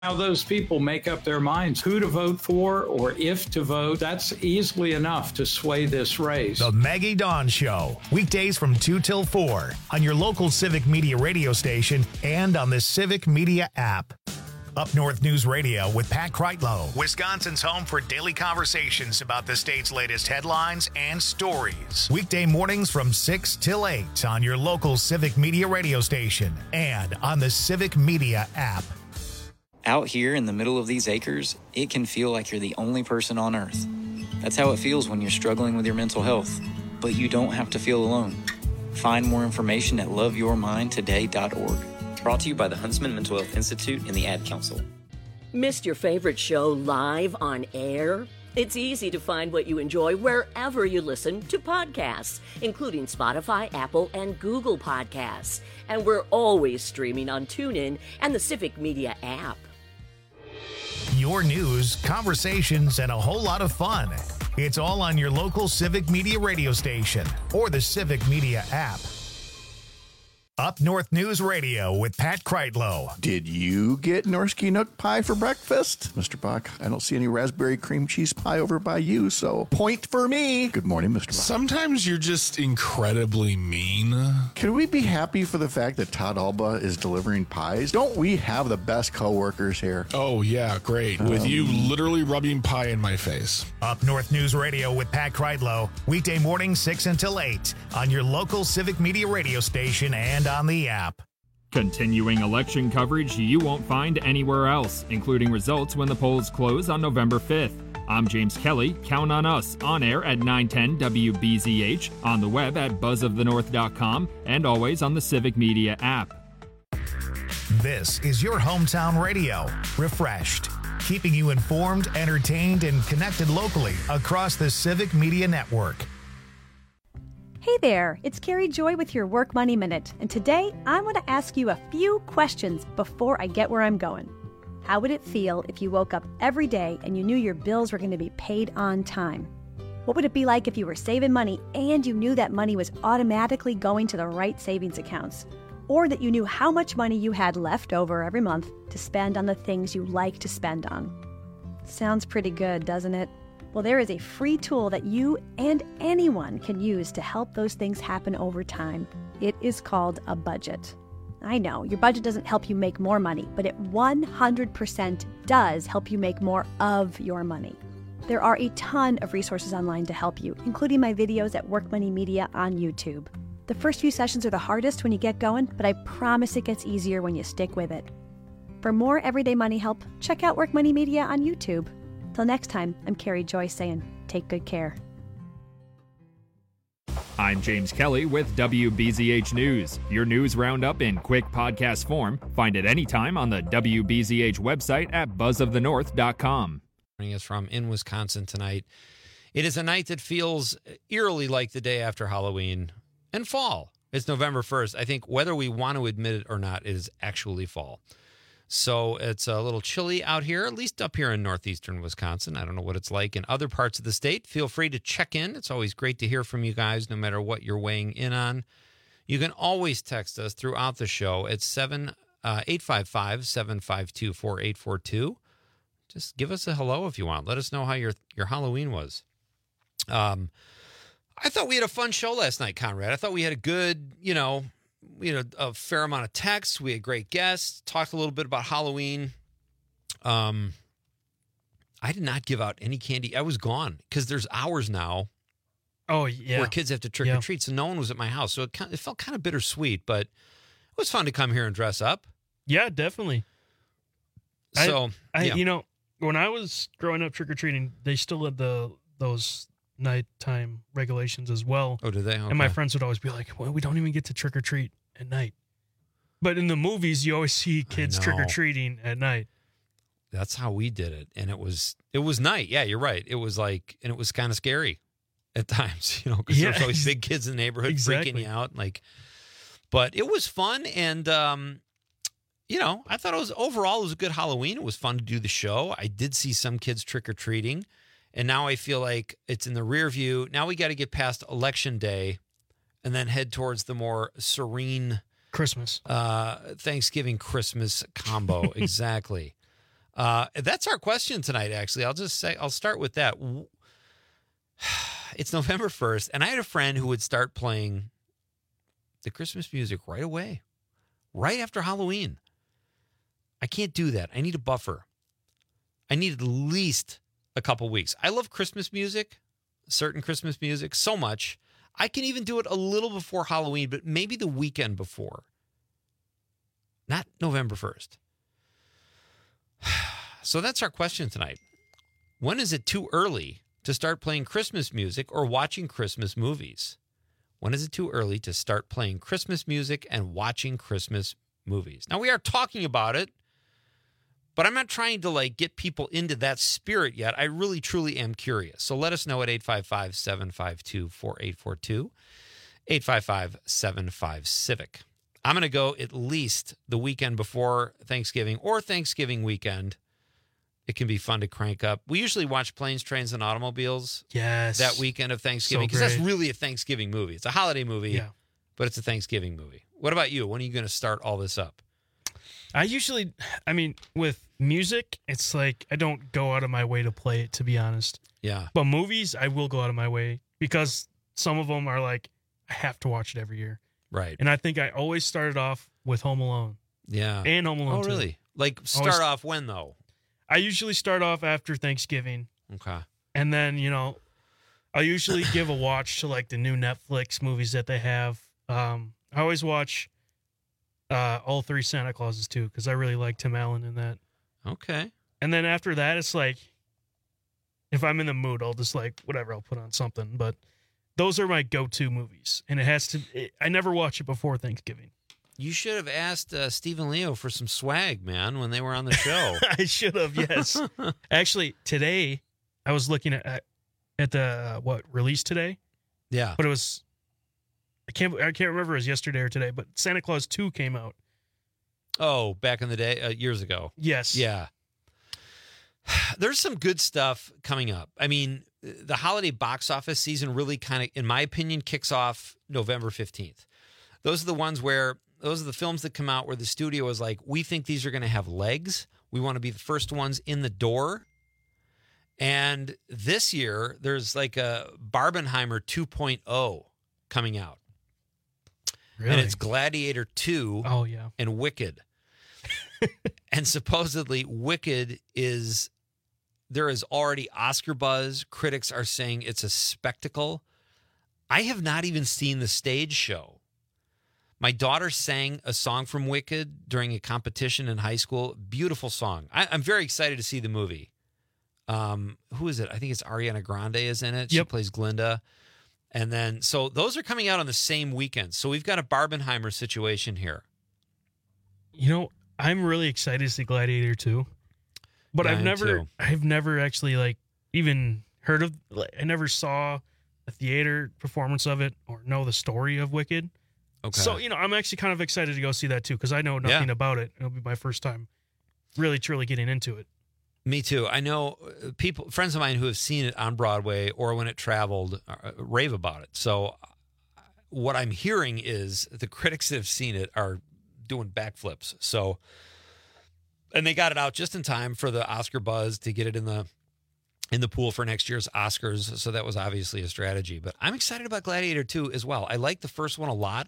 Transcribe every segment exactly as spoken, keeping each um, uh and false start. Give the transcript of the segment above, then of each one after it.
How those people make up their minds who to vote for or if to vote, that's easily enough to sway this race. The Maggie Dawn Show, weekdays from two till four on your local Civic Media radio station and on the Civic Media app. Up North News Radio with Pat Kreitlow, Wisconsin's home for daily conversations about the state's latest headlines and stories. Weekday mornings from six till eight on your local Civic Media radio station and on the Civic Media app. Out here in the middle of these acres, it can feel like you're the only person on Earth. That's how it feels when you're struggling with your mental health. But you don't have to feel alone. Find more information at love your mind today dot org. Brought to you by the Huntsman Mental Health Institute and the Ad Council. Missed your favorite show live on air? It's easy to find what you enjoy wherever you listen to podcasts, including Spotify, Apple, and Google Podcasts. And we're always streaming on TuneIn and the Civic Media app. Your news, conversations, and a whole lot of fun. It's all on your local Civic Media radio station or the Civic Media app. Up North News Radio with Pat Kreitlow. Did you get Norsky Nook pie for breakfast? Mister Bach, I don't see any raspberry cream cheese pie over by you, so point for me. Good morning, Mister Bach. Sometimes you're just incredibly mean. Can we be happy for the fact that Todd Alba is delivering pies? Don't we have the best coworkers here? Oh, yeah, great. Um, with you literally rubbing pie in my face. Up North News Radio with Pat Kreitlow. Weekday morning, six until eight on your local Civic Media radio station and on the app. Continuing election coverage you won't find anywhere else, including results when the polls close on November fifth. I'm James Kelly. Count on us on air at nine ten W B Z H, on the web at buzz of the north dot com, and always on the Civic Media app. This is your hometown radio, refreshed, keeping you informed, entertained, and connected locally across the Civic Media network. Hey there, it's Carrie Joy with your Work Money Minute, and today I'm going to ask you a few questions before I get where I'm going. How would it feel if you woke up every day and you knew your bills were going to be paid on time? What would it be like if you were saving money and you knew that money was automatically going to the right savings accounts? Or that you knew how much money you had left over every month to spend on the things you like to spend on? Sounds pretty good, doesn't it? Well, there is a free tool that you and anyone can use to help those things happen over time. It is called a budget. I know, your budget doesn't help you make more money, but it one hundred percent does help you make more of your money. There are a ton of resources online to help you, including my videos at Work Money Media on YouTube. The first few sessions are the hardest when you get going, but I promise it gets easier when you stick with it. For more everyday money help, check out Work Money Media on YouTube. Till next time, I'm Carrie Joy saying, take good care. I'm James Kelly with W B Z H News. Your news roundup in quick podcast form. Find it anytime on the W B Z H website at buzz of the north dot com. Is from in Wisconsin tonight. It is a night that feels eerily like the day after Halloween and fall. It's November first. I think whether we want to admit it or not, it is actually fall. So it's a little chilly out here, at least up here in northeastern Wisconsin. I don't know what it's like in other parts of the state. Feel free to check in. It's always great to hear from you guys, no matter what you're weighing in on. You can always text us throughout the show at seven eight five five, seven five two, four eight four two. Just give us a hello if you want. Let us know how your your Halloween was. Um, I thought we had a fun show last night, Conrad. I thought we had a good, you know, you know, a fair amount of texts. We had great guests, talked a little bit about Halloween. Um, I did not give out any candy. I was gone because there's hours now. Oh, yeah. Where kids have to trick yeah. or treat. So no one was at my house. So it, kind of, it felt kind of bittersweet, but it was fun to come here and dress up. Yeah, definitely. So, I, I yeah. you know, when I was growing up trick or treating, they still had the those nighttime regulations as well. Oh, did they? Okay. And my friends would always be like, well, we don't even get to trick or treat at night. But in the movies, you always see kids trick or treating at night. That's how we did it. And it was, it was night. Yeah, you're right. It was like, and it was kind of scary at times, you know, because yeah. there's always big kids in the neighborhood exactly. freaking you out. Like, but it was fun. And, um, you know, I thought it was overall, it was a good Halloween. It was fun to do the show. I did see some kids trick or treating. And now I feel like it's in the rear view. Now we got to get past Election Day and then head towards the more serene Christmas, uh, Thanksgiving, Christmas combo. Exactly. Uh, that's our question tonight, actually. I'll just say, I'll start with that. It's November first, and I had a friend who would start playing the Christmas music right away, right after Halloween. I can't do that. I need a buffer. I need at least a couple weeks. I love Christmas music, certain Christmas music, so much. I can even do it a little before Halloween, but maybe the weekend before. Not November first. So that's our question tonight. When is it too early to start playing Christmas music or watching Christmas movies? When is it too early to start playing Christmas music and watching Christmas movies? Now, we are talking about it, but I'm not trying to like get people into that spirit yet. I really, truly am curious. So let us know at eight five five, seven five two, four eight four two, eight five five, seven five, Civic. I'm going to go at least the weekend before Thanksgiving or Thanksgiving weekend. It can be fun to crank up. We usually watch Planes, Trains, and Automobiles yes. that weekend of Thanksgiving because so that's really a Thanksgiving movie. It's a holiday movie, yeah. but it's a Thanksgiving movie. What about you? When are you going to start all this up? I usually, I mean, with music, it's like I don't go out of my way to play it, to be honest. Yeah. But movies, I will go out of my way because some of them are like, I have to watch it every year. Right. And I think I always started off with Home Alone. Yeah. And Home Alone Oh, two. really? Like start Always, off when, though? I usually start off after Thanksgiving. Okay. And then, you know, I usually give a watch to like the new Netflix movies that they have. Um, I always watch uh, all three Santa Clauses too, because I really like Tim Allen in that. Okay. And then after that, it's like, if I'm in the mood, I'll just like, whatever, I'll put on something. But those are my go-to movies. And it has to, it, I never watch it before Thanksgiving. You should have asked uh, Stephen Leo for some swag, man, when they were on the show. I should have, yes. Actually, today, I was looking at at the, uh, what, release today? Yeah. But it was, I can't I can't remember if it was yesterday or today, but Santa Claus two came out. Oh, back in the day, uh, years ago. Yes. Yeah. There's some good stuff coming up. I mean, the holiday box office season really kind of, in my opinion, kicks off November fifteenth. Those are the ones where, those are the films that come out where the studio is like, we think these are going to have legs. We want to be the first ones in the door. And this year, there's like a Barbenheimer two point oh coming out. Really? And it's Gladiator two oh, yeah. and Wicked. And supposedly Wicked is, there is already Oscar buzz. Critics are saying it's a spectacle. I have not even seen the stage show. My daughter sang a song from Wicked during a competition in high school. Beautiful song. I, I'm very excited to see the movie. Um, who is it? I think it's Ariana Grande is in it. She yep. plays Glinda. And then, so those are coming out on the same weekend. So we've got a Barbenheimer situation here. You know, I'm really excited to see Gladiator two. But Yeah, I've me never, too. I've never actually like even heard of, like, I never saw a theater performance of it or know the story of Wicked. Okay. So, you know, I'm actually kind of excited to go see that too, because I know nothing Yeah. about it. It'll be my first time really, truly getting into it. Me too. I know people, friends of mine who have seen it on Broadway or when it traveled, uh, rave about it. So what I'm hearing is the critics that have seen it are doing backflips. So, and they got it out just in time for the Oscar buzz to get it in the in the pool for next year's Oscars. So that was obviously a strategy. But I'm excited about Gladiator two as well. I like the first one a lot.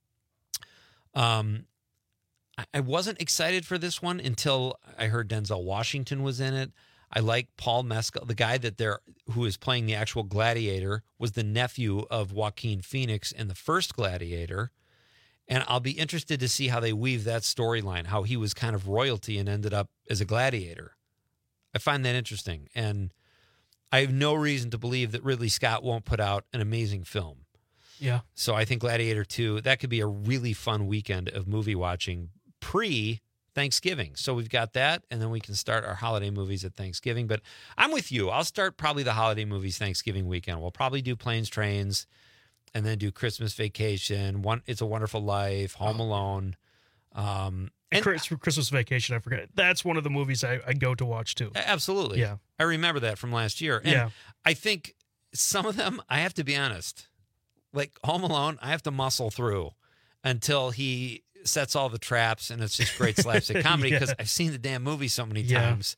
Um, I wasn't excited for this one until I heard Denzel Washington was in it. I like Paul Mescal, the guy that they're who is playing the actual Gladiator, was the nephew of Joaquin Phoenix in the first Gladiator. And I'll be interested to see how they weave that storyline, how he was kind of royalty and ended up as a gladiator. I find that interesting. And I have no reason to believe that Ridley Scott won't put out an amazing film. Yeah. So I think Gladiator two, that could be a really fun weekend of movie watching pre-Thanksgiving. So we've got that, and then we can start our holiday movies at Thanksgiving. But I'm with you. I'll start probably the holiday movies Thanksgiving weekend. We'll probably do Planes, Trains, and then do Christmas Vacation, One It's a Wonderful Life, Home Alone. Um, and Chris, Christmas Vacation, I forget. That's one of the movies I, I go to watch too. Absolutely. Yeah. I remember that from last year. And yeah. I think some of them, I have to be honest, like Home Alone, I have to muscle through until he sets all the traps, and it's just great slapstick comedy because Yeah. I've seen the damn movie so many Yeah. times.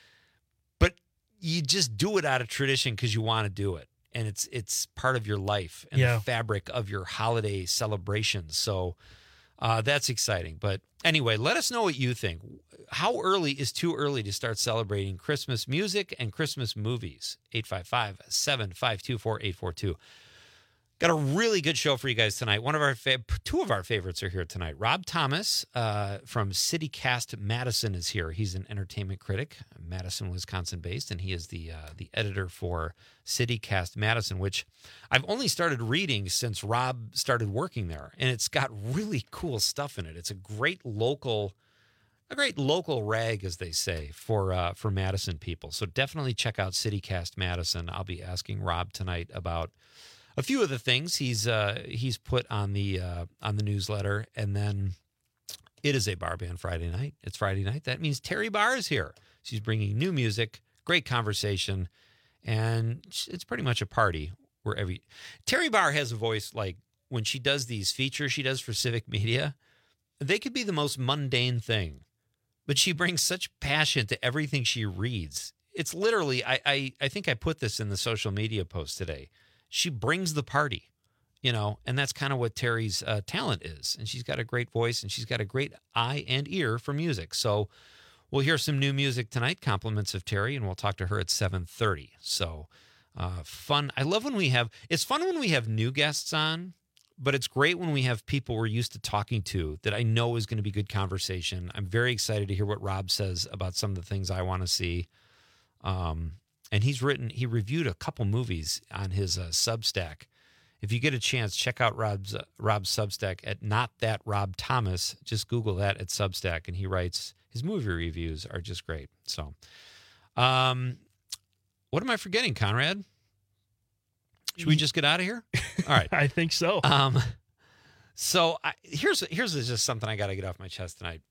But you just do it out of tradition because you want to do it, and it's it's part of your life and Yeah. the fabric of your holiday celebrations. So uh, that's exciting. But anyway, let us know what you think. How early is too early to start celebrating Christmas music and Christmas movies? eight five five, seven five two, four eight four two. Got a really good show for you guys tonight. One of our fa- two of our favorites are here tonight. Rob Thomas uh, from CityCast Madison is here. He's an entertainment critic, Madison, Wisconsin based, and he is the uh, the editor for CityCast Madison, which I've only started reading since Rob started working there, and it's got really cool stuff in it. It's a great local, a great local rag, as they say, for uh, for Madison people. So definitely check out CityCast Madison. I'll be asking Rob tonight about a few of the things he's uh, he's put on the uh, on the newsletter, and then it is a bar band Friday night. It's Friday night. That means Terry Barr is here. She's bringing new music, great conversation, and it's pretty much a party where every Terry Barr has a voice like when she does these features she does for Civic Media. They could be the most mundane thing, but she brings such passion to everything she reads. It's literally, I I, I think I put this in the social media post today. She brings the party, you know, and that's kind of what Terry's uh, talent is. And she's got a great voice, and she's got a great eye and ear for music. So we'll hear some new music tonight, compliments of Terry, and we'll talk to her at seven thirty. So uh, fun. I love when we have, it's fun when we have new guests on, but it's great when we have people we're used to talking to that I know is going to be good conversation. I'm very excited to hear what Rob says about some of the things I want to see. Um, And he's written, he reviewed a couple movies on his uh, Substack. If you get a chance, check out Rob's uh, Rob's Substack at Not That Rob Thomas. Just Google that at Substack, and he writes, his movie reviews are just great. So, um, what am I forgetting, Conrad? Should we just get out of here? All right. I think so. Um, so I, here's here's just something I got to get off my chest tonight.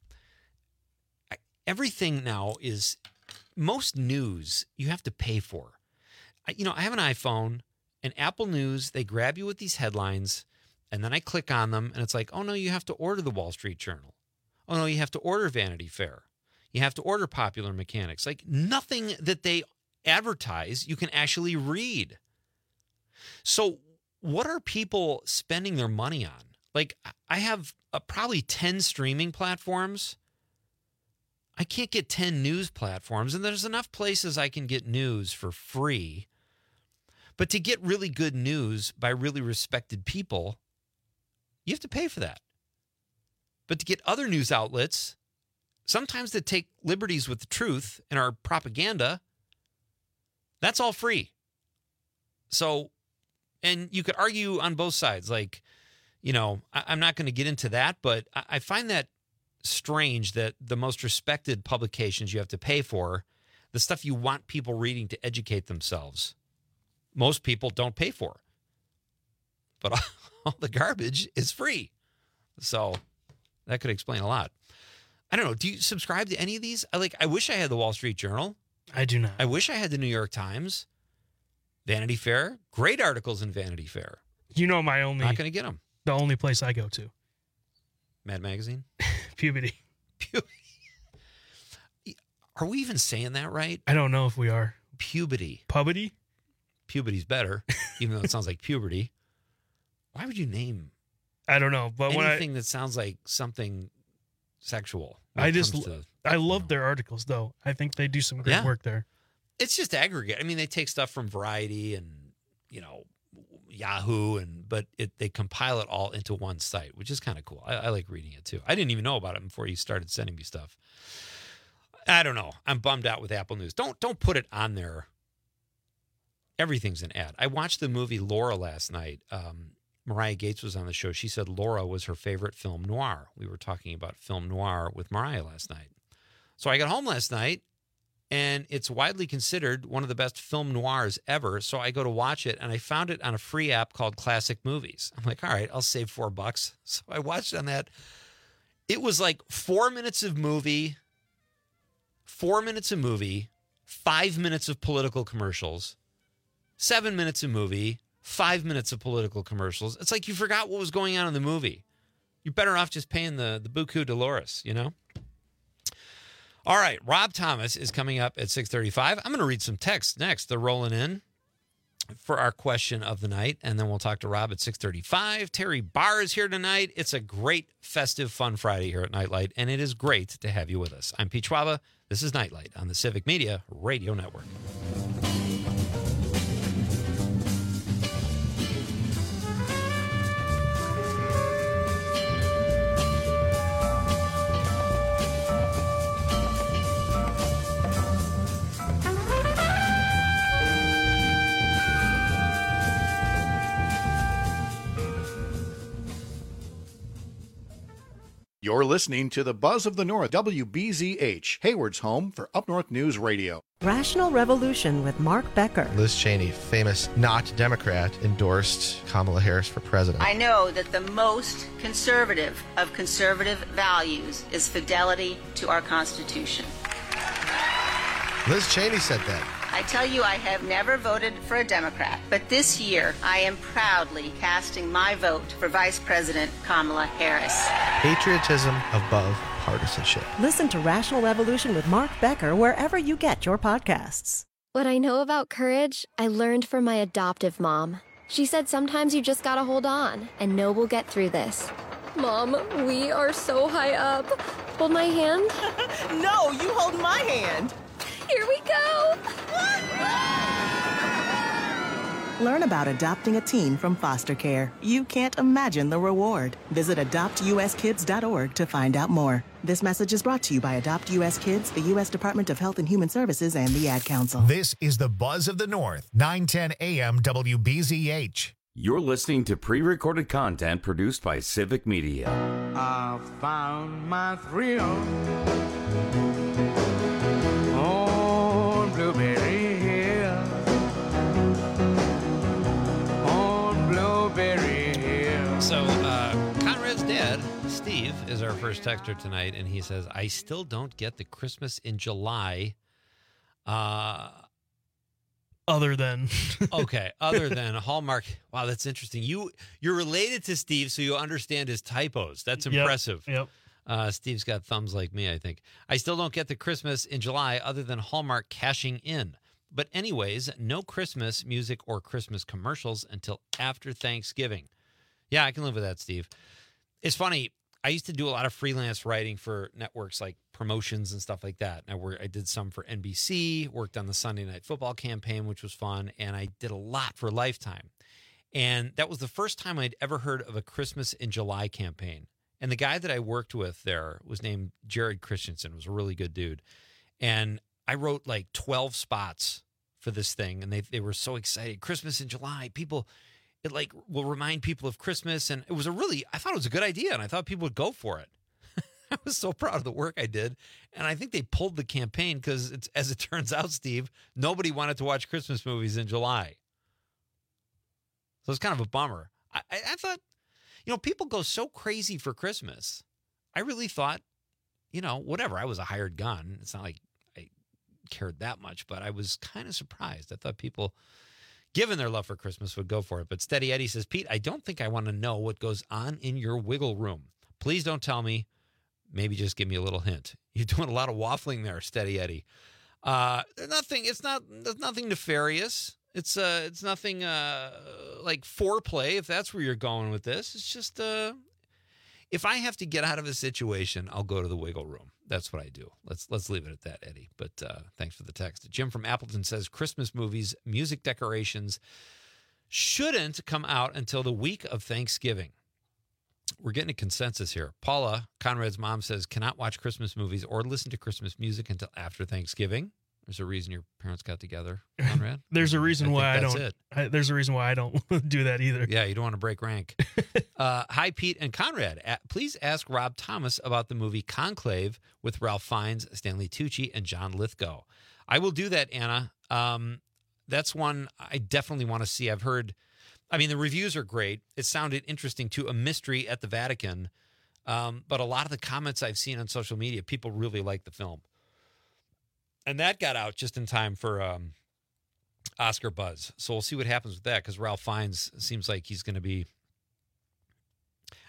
I, everything now is... Most news you have to pay for. I, you know, I have an iPhone, and Apple News, they grab you with these headlines, and then I click on them, and it's like, oh, no, you have to order the Wall Street Journal. Oh, no, you have to order Vanity Fair. You have to order Popular Mechanics. Like, nothing that they advertise you can actually read. So what are people spending their money on? Like, I have uh, probably ten streaming platforms. I can't get ten news platforms, and there's enough places I can get news for free. But to get really good news by really respected people, you have to pay for that. But to get other news outlets, sometimes they take liberties with the truth and our propaganda, that's all free. So, and you could argue on both sides. Like, you know, I, I'm not going to get into that, but I, I find that strange that the most respected publications you have to pay for, the stuff you want people reading to educate themselves, most people don't pay for. But all, all the garbage is free. So that could explain a lot. I don't know. Do you subscribe to any of these? I like. I wish I had the Wall Street Journal. I do not. I wish I had the New York Times, Vanity Fair. Great articles in Vanity Fair. You know, my only Not going to get them. the only place I go to. Mad Magazine. Puberty. Are we even saying that right? I don't know if we are. Puberty. Puberty? Puberty's better, even though it sounds like puberty. Why would you name I don't know, but when I anything that sounds like something sexual? when I it just comes to- I love their articles though. I think they do some great Yeah. work there. it's just aggregate. I mean, they take stuff from Variety and, you know, Yahoo, and but it they compile it all into one site, which is kind of cool. I, I like reading it too. I didn't even know about it before you started sending me stuff. I don't know. I'm bummed out with Apple News. Don't don't put it on there. Everything's an ad. I watched the movie Laura last night. Um, Mariah Gates was on the show. She said Laura was her favorite film noir. We were talking about film noir with Mariah last night. So I got home last night, and it's widely considered one of the best film noirs ever. So I go to watch it, and I found it on a free app called Classic Movies. I'm like, all right, I'll save four bucks. So I watched on that. It was like four minutes of movie, four minutes of movie, five minutes of political commercials, seven minutes of movie, five minutes of political commercials. It's like you forgot what was going on in the movie. You're better off just paying the, the buku Dolores, you know? All right, Rob Thomas is coming up at six thirty-five. I'm going to read some texts next. They're rolling in for our question of the night, and then we'll talk to Rob at six thirty-five. Terry Barr is here tonight. It's a great, festive, fun Friday here at Nightlight, and it is great to have you with us. I'm Pete Schwaba. This is Nightlight on the Civic Media Radio Network. You're listening to the Buzz of the North, W B Z H, Hayward's home for Up North News Radio. Rational Revolution with Mark Becker. Liz Cheney, famous not Democrat, endorsed Kamala Harris for president. I know that the most conservative of conservative values is fidelity to our Constitution. Liz Cheney said that. I tell you, I have never voted for a Democrat, but this year I am proudly casting my vote for Vice President Kamala Harris. Patriotism above partisanship. Listen to Rational Revolution with Mark Becker wherever you get your podcasts. What I know about courage, I learned from my adoptive mom. She said sometimes you just gotta hold on and know we'll get through this. Mom, we are so high up. Hold my hand. No, you hold my hand. Here we go! Learn about adopting a teen from foster care. You can't imagine the reward. Visit adopt u s kids dot org to find out more. This message is brought to you by Adopt U S Kids, the U S Department of Health and Human Services, and the Ad Council. This is the Buzz of the North, nine ten A M W B Z H. You're listening to pre-recorded content produced by Civic Media. I found my thrill. Blueberry Hill, on Blueberry Hill. So, uh, Conrad's dad, Steve, is our first texter tonight, and he says, I still don't get the Christmas in July. Uh, other than. okay, other than Hallmark. Wow, that's interesting. You, you're related to Steve, so you understand his typos. That's impressive. Yep. yep. Uh, Steve's got thumbs like me, I think. I still don't get the Christmas in July other than Hallmark cashing in. But anyways, no Christmas music or Christmas commercials until after Thanksgiving. Yeah, I can live with that, Steve. It's funny. I used to do a lot of freelance writing for networks like promotions and stuff like that. I, worked, I did some for N B C, worked on the Sunday Night Football campaign, which was fun, and I did a lot for Lifetime. And that was the first time I'd ever heard of a Christmas in July campaign. And the guy that I worked with there was named Jared Christensen, was a really good dude. And I wrote like twelve spots for this thing, and they they were so excited. Christmas in July, people, it like will remind people of Christmas. And it was a really, I thought it was a good idea, and I thought people would go for it. I was so proud of the work I did. And I think they pulled the campaign because, it's, as it turns out, Steve, nobody wanted to watch Christmas movies in July. So it's kind of a bummer. I, I, I thought, you know, people go so crazy for Christmas. I really thought, you know, whatever. I was a hired gun. It's not like I cared that much, but I was kind of surprised. I thought people, given their love for Christmas, would go for it. But Steady Eddie says, Pete, I don't think I want to know what goes on in your wiggle room. Please don't tell me. Maybe just give me a little hint. You're doing a lot of waffling there, Steady Eddie. Uh, nothing. It's not. There's nothing nefarious. It's uh, it's nothing uh, like foreplay, if that's where you're going with this. It's just uh, if I have to get out of a situation, I'll go to the wiggle room. That's what I do. Let's let's leave it at that, Eddie. But uh, thanks for the text. Jim from Appleton says Christmas movies, music decorations shouldn't come out until the week of Thanksgiving. We're getting a consensus here. Paula, Conrad's mom, says cannot watch Christmas movies or listen to Christmas music until after Thanksgiving. There's a reason your parents got together, Conrad. There's a reason I why I that's don't. It. I, there's a reason why I don't do that either. Yeah, you don't want to break rank. uh, hi, Pete and Conrad. A- please ask Rob Thomas about the movie Conclave with Ralph Fiennes, Stanley Tucci, and John Lithgow. I will do that, Anna. Um, that's one I definitely want to see. I've heard. I mean, the reviews are great. It sounded interesting too. A mystery at the Vatican, um, but a lot of the comments I've seen on social media, people really like the film. And that got out just in time for um, Oscar buzz. So we'll see what happens with that, because Ralph Fiennes seems like he's going to be,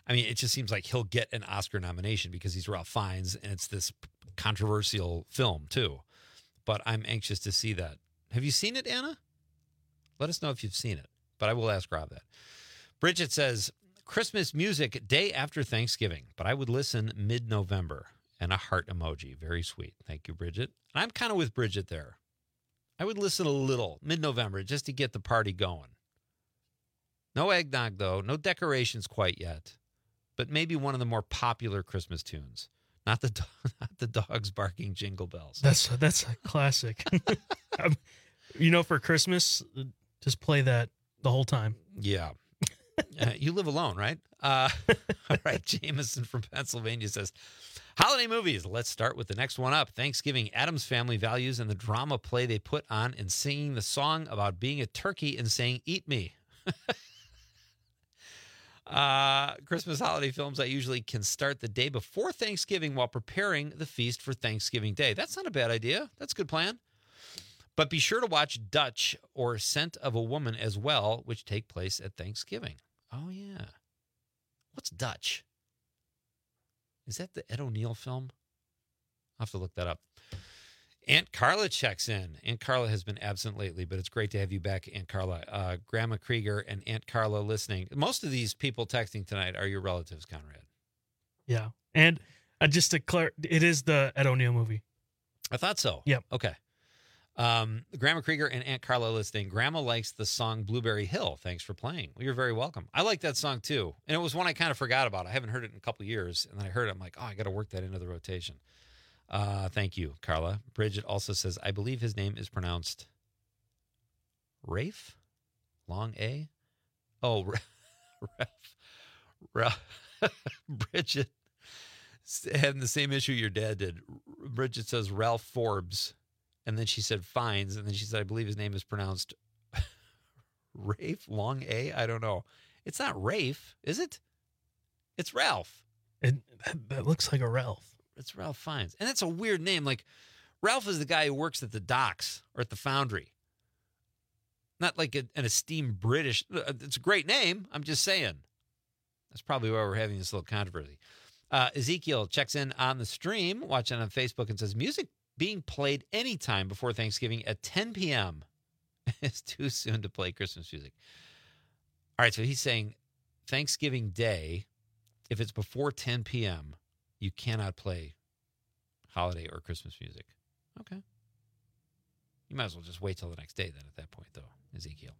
I mean, it just seems like he'll get an Oscar nomination because he's Ralph Fiennes, and it's this controversial film, too. But I'm anxious to see that. Have you seen it, Anna? Let us know if you've seen it, but I will ask Rob that. Bridget says, Christmas music day after Thanksgiving, but I would listen mid-November. And a heart emoji. Very sweet. Thank you, Bridget. And I'm kind of with Bridget there. I would listen a little mid-November just to get the party going. No eggnog, though. No decorations quite yet. But maybe one of the more popular Christmas tunes. Not the do- not the dogs barking jingle bells. That's that's a classic. um, you know, for Christmas, just play that the whole time. Yeah. Uh, you live alone, right? Uh, all right. Jameson from Pennsylvania says, holiday movies. Let's start with the next one up. Thanksgiving, Addams Family Values, and the drama play they put on and singing the song about being a turkey and saying, eat me. uh, Christmas holiday films I usually can start the day before Thanksgiving while preparing the feast for Thanksgiving Day. That's not a bad idea. That's a good plan. But be sure to watch Dutch or Scent of a Woman as well, which take place at Thanksgiving. Oh, yeah. What's Dutch? Is that the Ed O'Neill film? I'll have to look that up. Aunt Carla checks in. Aunt Carla has been absent lately, but it's great to have you back, Aunt Carla. Uh, Grandma Krieger and Aunt Carla listening. Most of these people texting tonight are your relatives, Conrad. Yeah. And uh, just to clear, it is the Ed O'Neill movie. I thought so. Yep. Okay. Um, Grandma Krieger and Aunt Carla listening. Grandma likes the song Blueberry Hill. Thanks for playing. Well, you're very welcome. I like that song too. And it was one I kind of forgot about. I haven't heard it in a couple of years. And then I heard it. I'm like, oh, I got to work that into the rotation. Uh, thank you, Carla. Bridget also says, I believe his name is pronounced Rafe? Long A? Oh, Ralph. Ralph. Bridget had the same issue your dad did. Bridget says Ralph Forbes. And then she said Fines, and then she said, I believe his name is pronounced Rafe, long A? I don't know. It's not Rafe, is it? It's Ralph. It, that looks like a Ralph. It's Ralph Fiennes. And that's a weird name. Like, Ralph is the guy who works at the docks or at the foundry. Not like a, an esteemed British. It's a great name. I'm just saying. That's probably why we're having this little controversy. Uh, Ezekiel checks in on the stream, watching on Facebook, and says, music being played anytime before Thanksgiving at ten p.m. It's too soon to play Christmas music. All right, so he's saying Thanksgiving Day, if it's before ten p.m., you cannot play holiday or Christmas music. Okay. You might as well just wait till the next day then at that point, though, Ezekiel.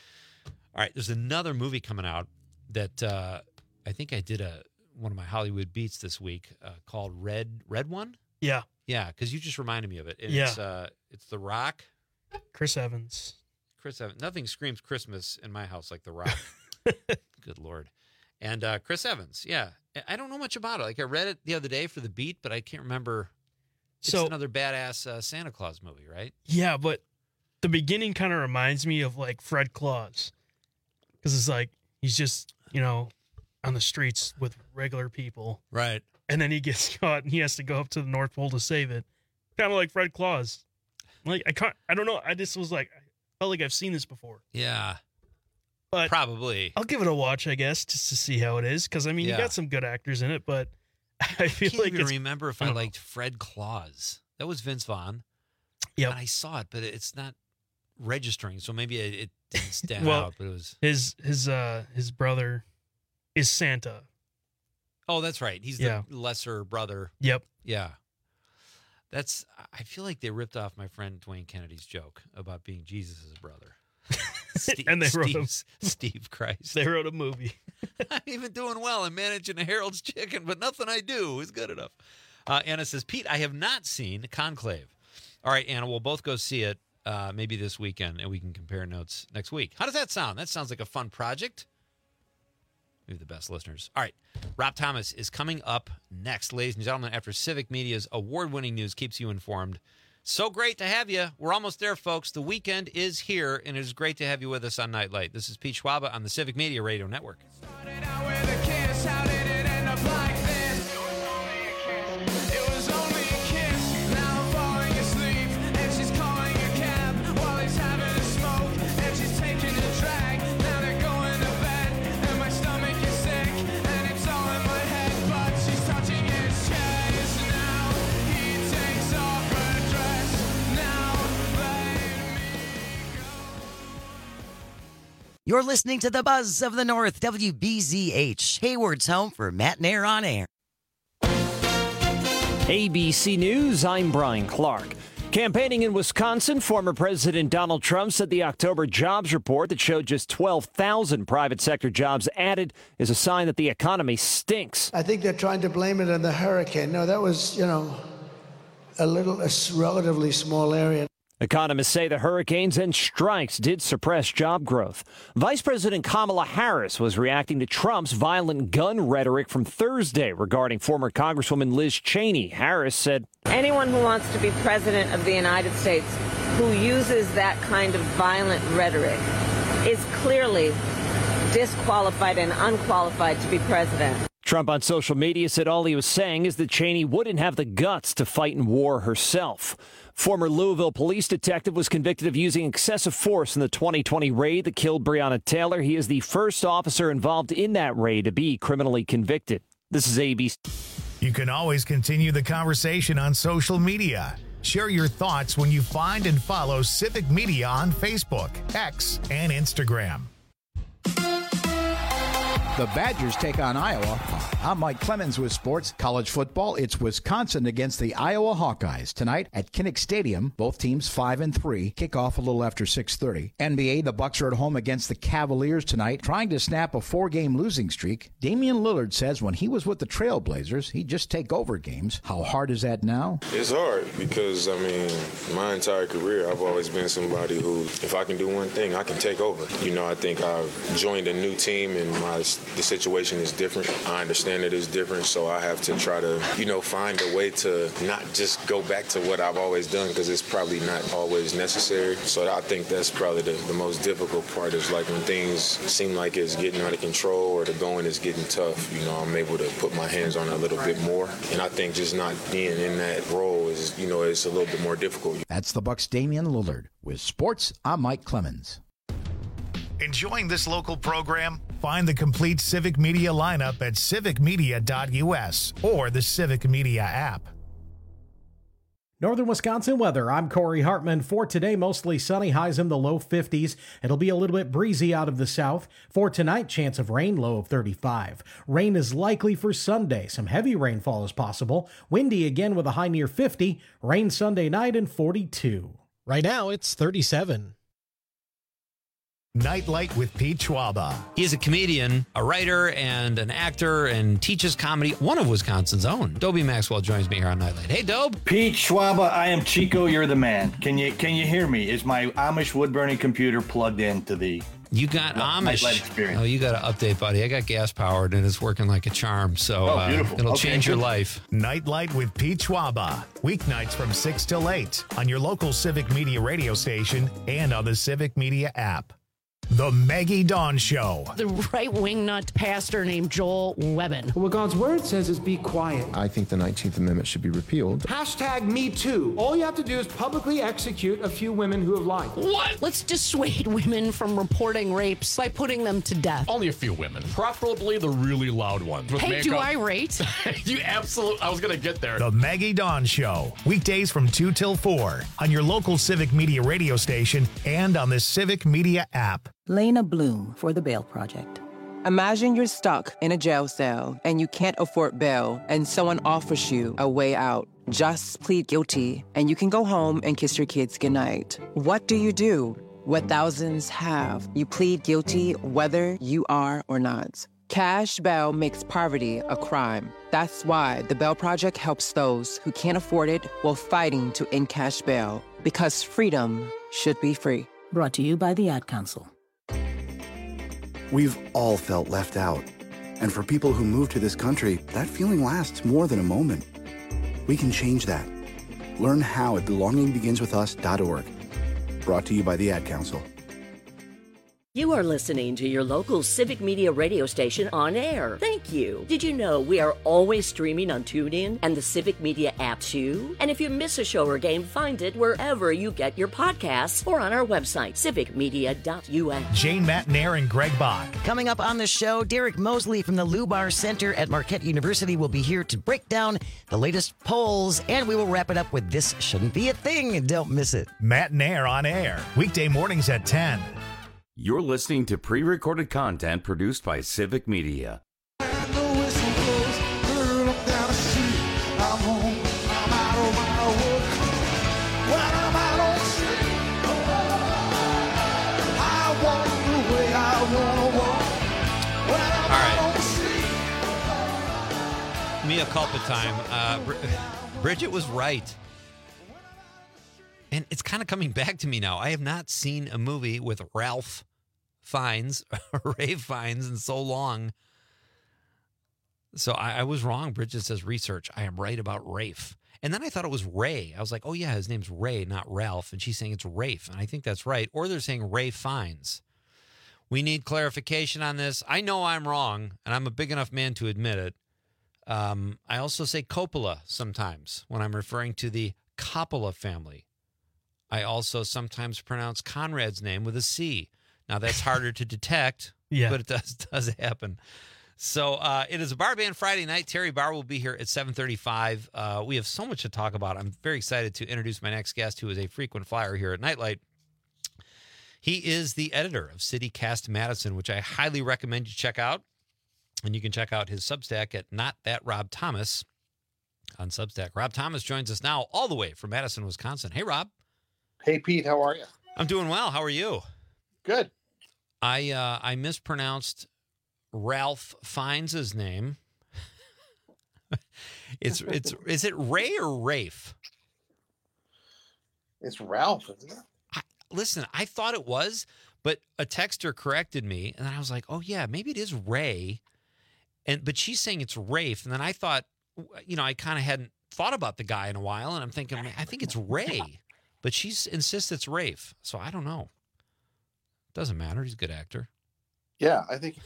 All right, there's another movie coming out that uh, I think I did a one of my Hollywood beats this week uh, called Red Red One. Yeah. Yeah, because you just reminded me of it. And Yeah. It's, uh, it's The Rock. Chris Evans. Chris Evans. Nothing screams Christmas in my house like The Rock. Good Lord. And uh, Chris Evans. Yeah. I don't know much about it. Like, I read it the other day for the beat, but I can't remember. It's So- another badass uh, Santa Claus movie, right? Yeah, but the beginning kind of reminds me of like Fred Claus. Because it's like, he's just, you know, on the streets with regular people. Right. And then he gets caught and he has to go up to the North Pole to save it. Kind of like Fred Claus. Like, I can't, I don't know. I just was like, I felt like I've seen this before. Yeah. But probably. I'll give it a watch, I guess, just to see how it is. Because, I mean, Yeah. you got some good actors in it, but I feel I can't like even it's, remember if I I, don't know. liked Fred Claus. That was Vince Vaughn. Yep. And I saw it, but it's not registering. So maybe it, it didn't stand well, out, but it was. his his uh his brother is Santa. Oh, that's right. He's the Yeah. lesser brother. Yep. Yeah. That's, I feel like they ripped off my friend Dwayne Kennedy's joke about being Jesus' brother. Steve, And they wrote a- Steve, Steve Christ. They wrote a movie. I'm even doing well. I'm managing a Harold's Chicken, but nothing I do is good enough. Uh, Anna says, Pete, I have not seen Conclave. All right, Anna, we'll both go see it uh, maybe this weekend, and we can compare notes next week. How does that sound? That sounds like a fun project. You're the best listeners. All right, Rob Thomas is coming up next, ladies and gentlemen, after Civic Media's award-winning news keeps you informed. So great to have you. We're almost there, folks. The weekend is here, and it is great to have you with us on Nightlight. This is Pete Schwaba on the Civic Media Radio Network. It's all You're listening to the Buzz of the North, W B Z H, Hayward's home for Matt Nair on Air. A B C News, I'm Brian Clark. Campaigning in Wisconsin, former President Donald Trump said the October jobs report that showed just twelve thousand private sector jobs added is a sign that the economy stinks. I think they're trying to blame it on the hurricane. No, that was, you know, a little, a relatively small area. Economists say the hurricanes and strikes did suppress job growth. Vice President Kamala Harris was reacting to Trump's violent gun rhetoric from Thursday regarding former Congresswoman Liz Cheney. Harris said, anyone who wants to be president of the United States who uses that kind of violent rhetoric is clearly disqualified and unqualified to be president. Trump on social media said all he was saying is that Cheney wouldn't have the guts to fight in war herself. Former Louisville police detective was convicted of using excessive force in the twenty twenty raid that killed Breonna Taylor. He is the first officer involved in that raid to be criminally convicted. This is A B C. You can always continue the conversation on social media. Share your thoughts when you find and follow Civic Media on Facebook, X, and Instagram. The Badgers take on Iowa. I'm Mike Clemens with sports. College football, it's Wisconsin against the Iowa Hawkeyes tonight at Kinnick Stadium. Both teams five and three. Kickoff a little after six thirty. N B A, the Bucks are at home against the Cavaliers tonight, trying to snap a four-game losing streak. Damian Lillard says when he was with the Trailblazers, he'd just take over games. How hard is that now? It's hard because, I mean, my entire career, I've always been somebody who, if I can do one thing, I can take over. You know, I think I've joined a new team and my the situation is different. I understand it is different, so I have to try to, you know, find a way to not just go back to what I've always done because it's probably not always necessary. So I think that's probably the, the most difficult part is like when things seem like it's getting out of control or the going is getting tough, you know, I'm able to put my hands on it a little bit more. And I think just not being in that role is, you know, it's a little bit more difficult. That's the Bucks' Damian Lillard. With sports, I'm Mike Clemens. Enjoying this local program? Find the complete Civic Media lineup at civic media dot u s or the Civic Media app. Northern Wisconsin weather. I'm Corey Hartman. For today, mostly sunny, highs in the low fifties. It'll be a little bit breezy out of the south. For tonight, chance of rain, low of thirty-five. Rain is likely for Sunday. Some heavy rainfall is possible. Windy again with a high near fifty. Rain Sunday night and forty-two. Right now, it's thirty-seven. Nightlight with Pete Schwaba. He is a comedian, a writer, and an actor, and teaches comedy, one of Wisconsin's own. Dobie Maxwell joins me here on Nightlight. Hey, Dobe. Pete Schwaba, I am Chico, you're the man. Can you can you hear me? Is my Amish wood-burning computer plugged into the You got Amish. Nightlight experience? Oh, you got to update, buddy. I got gas-powered, and it's working like a charm, so oh, uh, it'll okay, change good. your life. Nightlight with Pete Schwaba. Weeknights from six till eight on your local Civic Media radio station and on the Civic Media app. The Maggie Dawn Show. The right-wing nut pastor named Joel Webbin. What God's word says is be quiet. I think the nineteenth Amendment should be repealed. Hashtag Me Too. All you have to do is publicly execute a few women who have lied. What? Let's dissuade women from reporting rapes by putting them to death. Only a few women. Preferably the really loud ones. Hey, makeup. Do I rate? You absolutely... I was going to get there. The Maggie Dawn Show. Weekdays from two till four on your local Civic Media radio station and on the Civic Media app. Lena Bloom for the Bail Project. Imagine you're stuck in a jail cell and you can't afford bail and someone offers you a way out. Just plead guilty and you can go home and kiss your kids goodnight. What do you do? What thousands have. You plead guilty whether you are or not. Cash bail makes poverty a crime. That's why the Bail Project helps those who can't afford it while fighting to end cash bail. Because freedom should be free. Brought to you by the Ad Council. We've all felt left out. And for people who move to this country, that feeling lasts more than a moment. We can change that. Learn how at belonging begins with us dot org. Brought to you by the Ad Council. You are listening to your local Civic Media radio station on air. Thank you. Did you know we are always streaming on TuneIn and the Civic Media app too? And if you miss a show or game, find it wherever you get your podcasts or on our website, civic media dot u s. Jane Matt Nair and Greg Bach. Coming up on the show, Derek Mosley from the Lubar Center at Marquette University will be here to break down the latest polls, and we will wrap it up with This Shouldn't Be a Thing. Don't miss it. Matt Nair on air, weekday mornings at ten. You're listening to pre-recorded content produced by Civic Media. Mea culpa time. Uh, Br- Bridget was right. And it's kind of coming back to me now. I have not seen a movie with Ralph Fiennes or Ralph Fiennes in so long. So I, I was wrong. Bridget says research. I am right about Rafe. And then I thought it was Ray. I was like, oh, yeah, his name's Ray, not Ralph. And she's saying it's Rafe. And I think that's right. Or they're saying Ray Fiennes. We need clarification on this. I know I'm wrong, and I'm a big enough man to admit it. Um, I also say Coppola sometimes when I'm referring to the Coppola family. I also sometimes pronounce Conrad's name with a C. Now, that's harder to detect, yeah. but it does does happen. So uh, it is a Bar Band Friday night. Terry Barr will be here at seven thirty-five. Uh, we have so much to talk about. I'm very excited to introduce my next guest, who is a frequent flyer here at Nightlight. He is the editor of CityCast Madison, which I highly recommend you check out. And you can check out his Substack at Not That Rob Thomas on Substack. Rob Thomas joins us now all the way from Madison, Wisconsin. Hey, Rob. Hey, Pete. How are you? I'm doing well. How are you? Good. I uh, I mispronounced Ralph Fiennes' name. it's it's is it Ray or Rafe? It's Ralph, isn't it? I, listen, I thought it was, but a texter corrected me, and then I was like, oh yeah, maybe it is Ray. And but she's saying it's Rafe, and then I thought, you know, I kind of hadn't thought about the guy in a while, and I'm thinking, I think it's Ray, but she insists it's Rafe, so I don't know. Doesn't matter. He's a good actor. Yeah, I think.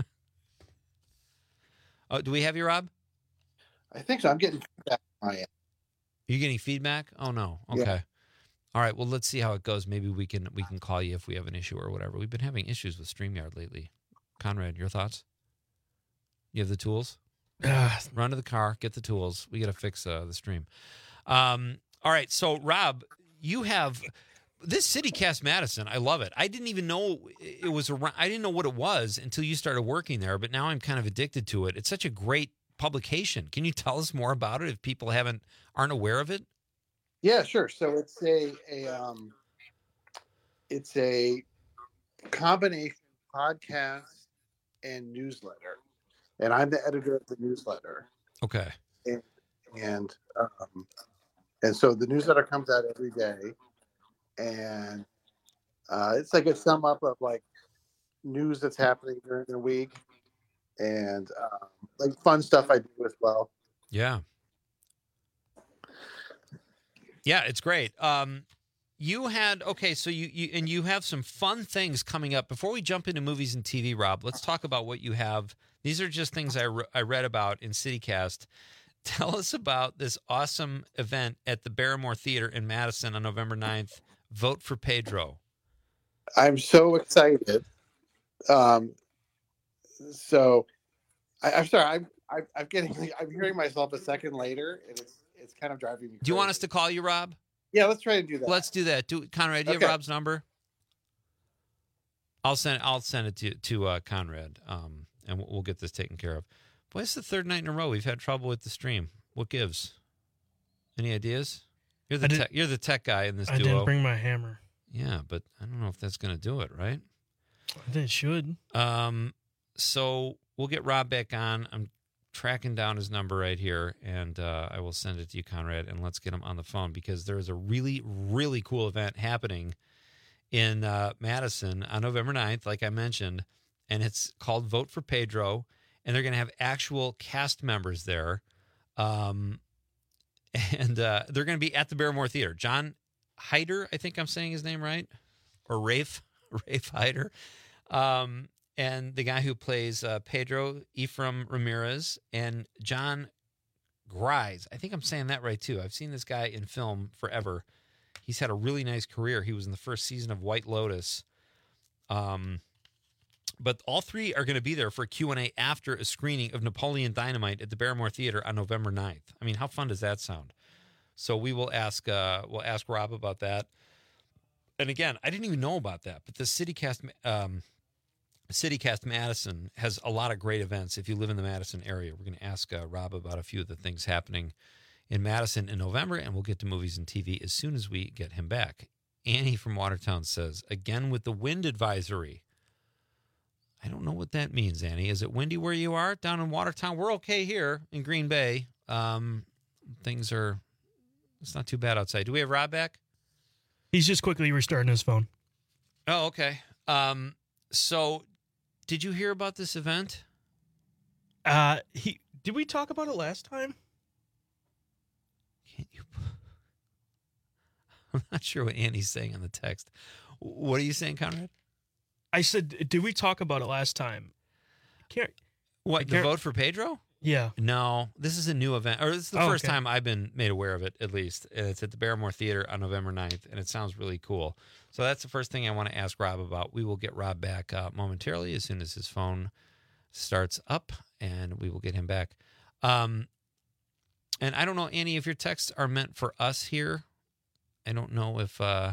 Oh, do we have you, Rob? I think so. I'm getting feedback on my end. Are you getting feedback? Oh no. Okay. Yeah. All right. Well, let's see how it goes. Maybe we can we can call you if we have an issue or whatever. We've been having issues with StreamYard lately. Conrad, your thoughts? You have the tools? Uh, Run to the car, get the tools. We got to fix uh, the stream. Um, all right. So, Rob, you have this CityCast Madison. I love it. I didn't even know it was around. I didn't know what it was until you started working there, but now I'm kind of addicted to it. It's such a great publication. Can you tell us more about it if people haven't aren't aware of it? Yeah, sure. So it's a a um, it's a combination podcast and newsletter, and I'm the editor of the newsletter. Okay. And and um, and so the newsletter comes out every day, and uh, it's like a sum up of like news that's happening during the week, and um, like fun stuff I do as well. Yeah. Yeah, it's great. Um, you had, okay, so you, you, and you have some fun things coming up. Before we jump into movies and T V, Rob, let's talk about what you have. These are just things I, re- I read about in CityCast. Tell us about this awesome event at the Barrymore Theater in Madison on November ninth. Vote for Pedro. I'm so excited. Um, so I, I'm sorry, I'm, I'm, I'm getting, I'm hearing myself a second later, and it's, it's kind of driving me crazy. Do you want us to call you, Rob? Yeah, let's try to do that. Let's do that. Do Conrad, do you Okay. have Rob's number? I'll send I'll send it to to uh, Conrad, um, and we'll, we'll get this taken care of. Boy, it's the third night in a row we've had trouble with the stream. What gives? Any ideas? You're the I did- tech, you're the tech guy in this I duo. didn't bring my hammer. Yeah, but I don't know if that's going to do it, right? I think it should. Um, so we'll get Rob back on. I'm tracking down his number right here, and uh, I will send it to you, Conrad, and let's get him on the phone because there is a really, really cool event happening in uh, Madison on November ninth, like I mentioned, and it's called Vote for Pedro, and they're going to have actual cast members there, um, and uh, they're going to be at the Barrymore Theater. John Hyder, I think I'm saying his name right, or Rafe, Rafe Hyder, um, and the guy who plays uh, Pedro, Ephraim Ramirez, and John Grise. I think I'm saying that right, too. I've seen this guy in film forever. He's had a really nice career. He was in the first season of White Lotus. Um, but all three are going to be there for a Q and A after a screening of Napoleon Dynamite at the Barrymore Theater on November ninth. I mean, how fun does that sound? So we will ask uh, we'll ask Rob about that and again, I didn't even know about that, but the CityCast, um, CityCast Madison has a lot of great events. If you live in the Madison area, we're going to ask uh, Rob about a few of the things happening in Madison in November, and we'll get to movies and T V as soon as we get him back. Annie from Watertown says, again with the wind advisory. I don't know what that means, Annie. Is it windy where you are down in Watertown? We're okay here in Green Bay. Um, things are, it's not too bad outside. Do we have Rob back? He's just quickly restarting his phone. Oh, okay. Um, so did you hear about this event? Uh, he did we talk about it last time? Can't you? I'm not sure what Annie's saying on the text. What are you saying, Conrad? I said, did we talk about it last time? Can't, what, I the can't, vote for Pedro? Yeah. No, this is a new event, or this is the oh, first okay. time I've been made aware of it, at least. It's at the Barrymore Theater on November ninth, and it sounds really cool. So that's the first thing I want to ask Rob about. We will get Rob back uh, momentarily as soon as his phone starts up, and we will get him back. Um, and I don't know, Annie, if your texts are meant for us here. I don't know if, uh,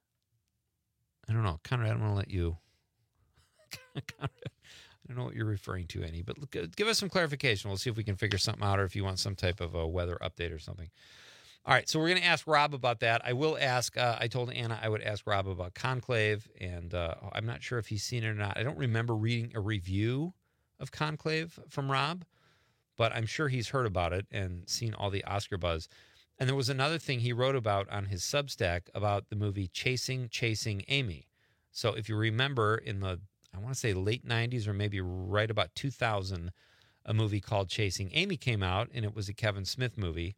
I don't know. Conrad, I'm going to let you. Conrad, I don't know what you're referring to, Annie, but look, give us some clarification. We'll see if we can figure something out, or if you want some type of a weather update or something. All right, so we're going to ask Rob about that. I will ask, uh, I told Anna I would ask Rob about Conclave, and uh, I'm not sure if he's seen it or not. I don't remember reading a review of Conclave from Rob, but I'm sure he's heard about it and seen all the Oscar buzz. And there was another thing he wrote about on his Substack about the movie Chasing, Chasing Amy. So if you remember in the, I want to say late nineties or maybe right about two thousand, a movie called Chasing Amy came out, and it was a Kevin Smith movie.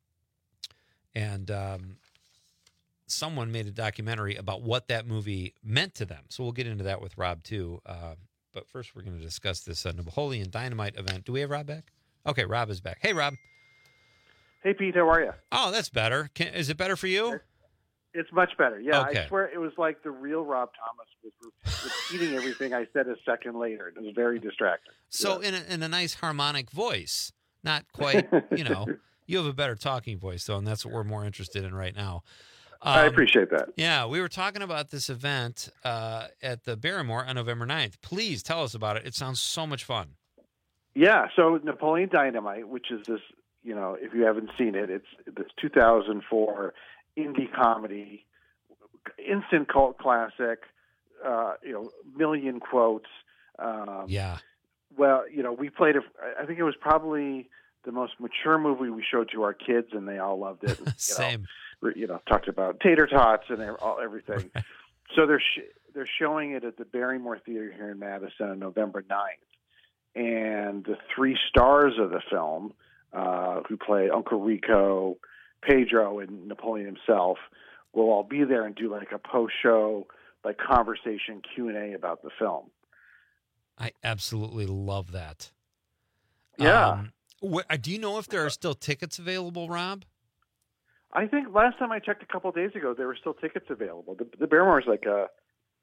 And um, someone made a documentary about what that movie meant to them. So we'll get into that with Rob too. Uh, but first we're going to discuss this uh, Napoleon Dynamite event. Do we have Rob back? Okay, Rob is back. Hey, Rob. Hey, Pete, how are you? Oh, that's better. Can, is it better for you? It's much better. Yeah, okay. I swear it was like the real Rob Thomas was repeating everything I said a second later. It was very distracting. So yeah. in, a, in a nice harmonic voice, not quite, you know, you have a better talking voice, though, and that's what we're more interested in right now. Um, I appreciate that. Yeah, we were talking about this event uh, at the Barrymore on November ninth. Please tell us about it. It sounds so much fun. Yeah, so Napoleon Dynamite, which is this, you know, if you haven't seen it, it's this two thousand four indie comedy, instant cult classic, uh, you know, million quotes. Um, yeah. Well, you know, we played it. I think it was probably the most mature movie we showed to our kids, and they all loved it. And, you Same. Know, you know, talked about tater tots and all, everything. Right. So they're sh- they're showing it at the Barrymore Theater here in Madison on November ninth. And the three stars of the film, uh, who play Uncle Rico, Pedro, and Napoleon himself, will all be there and do like a post-show, like conversation Q and A about the film. I absolutely love that. Yeah. Um, wh- do you know if there are still tickets available, Rob? I think last time I checked a couple of days ago, there were still tickets available. The, the Barrymore is like a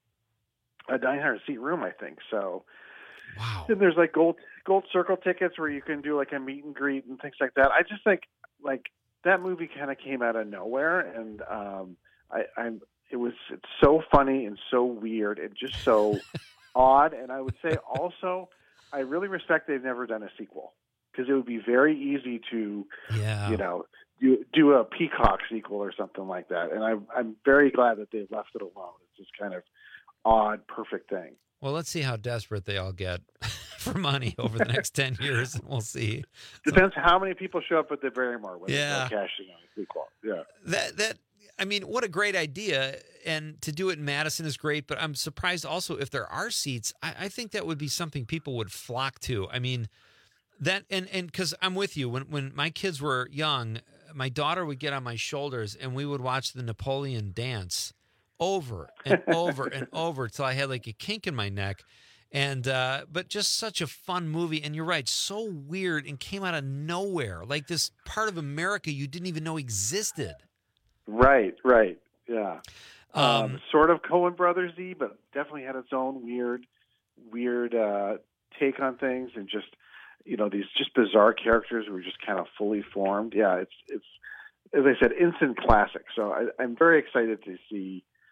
a nine hundred seat room, I think. So, wow. And there's like gold gold circle tickets where you can do like a meet and greet and things like that. I just think like that movie kind of came out of nowhere, and um, I, I'm it was it's so funny and so weird and just so odd. And I would say also, I really respect they've never done a sequel, because it would be very easy to, yeah. you know, do, do a Peacock sequel or something like that. And I'm I'm very glad that they left it alone. It's this kind of odd, perfect thing. Well, let's see how desperate they all get for money over the next ten years, and we'll see. Depends so, how many people show up at the Barrymore when yeah. they're cashing on a sequel. Yeah. That that I mean, what a great idea, and to do it in Madison is great. But I'm surprised also if there are seats. I, I think that would be something people would flock to. I mean, that and and because I'm with you. When when my kids were young, my daughter would get on my shoulders, and we would watch the Napoleon dance over and over and over till I had like a kink in my neck. And uh but just such a fun movie, and you're right, so weird and came out of nowhere, like this part of America you didn't even know existed. Right, right, yeah. Um, um sort of Coen Brothers-y, but definitely had its own weird, weird uh take on things, and just, you know, these just bizarre characters who were just kind of fully formed. Yeah, it's it's as I said, instant classic. So I, I'm very excited to see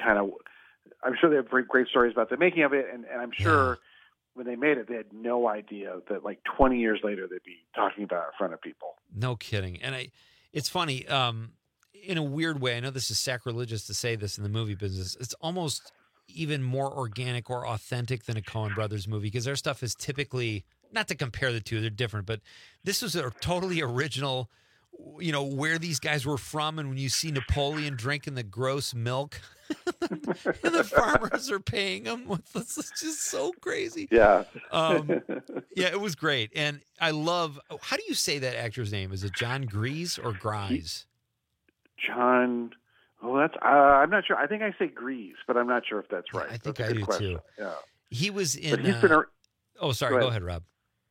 kind of, I'm sure they have great, great stories about the making of it, and, and I'm sure yeah. when they made it, they had no idea that like twenty years later they'd be talking about it in front of people. No kidding. And I, it's funny, um, in a weird way, I know this is sacrilegious to say this in the movie business, it's almost even more organic or authentic than a Coen Brothers movie, because their stuff is typically, not to compare the two, they're different, but this was a totally original, you know, where these guys were from, and when you see Napoleon drinking the gross milk and the farmers are paying him with this, it's just so crazy. Yeah. um, yeah, it was great. And I love, how do you say that actor's name? Is it John Grease or Grise? John, well, that's, uh, I'm not sure. I think I say Grease, but I'm not sure if that's right. Yeah, I think that's I do question. too. Yeah. He was in, but he's uh, been a, oh, sorry, go ahead. go ahead, Rob.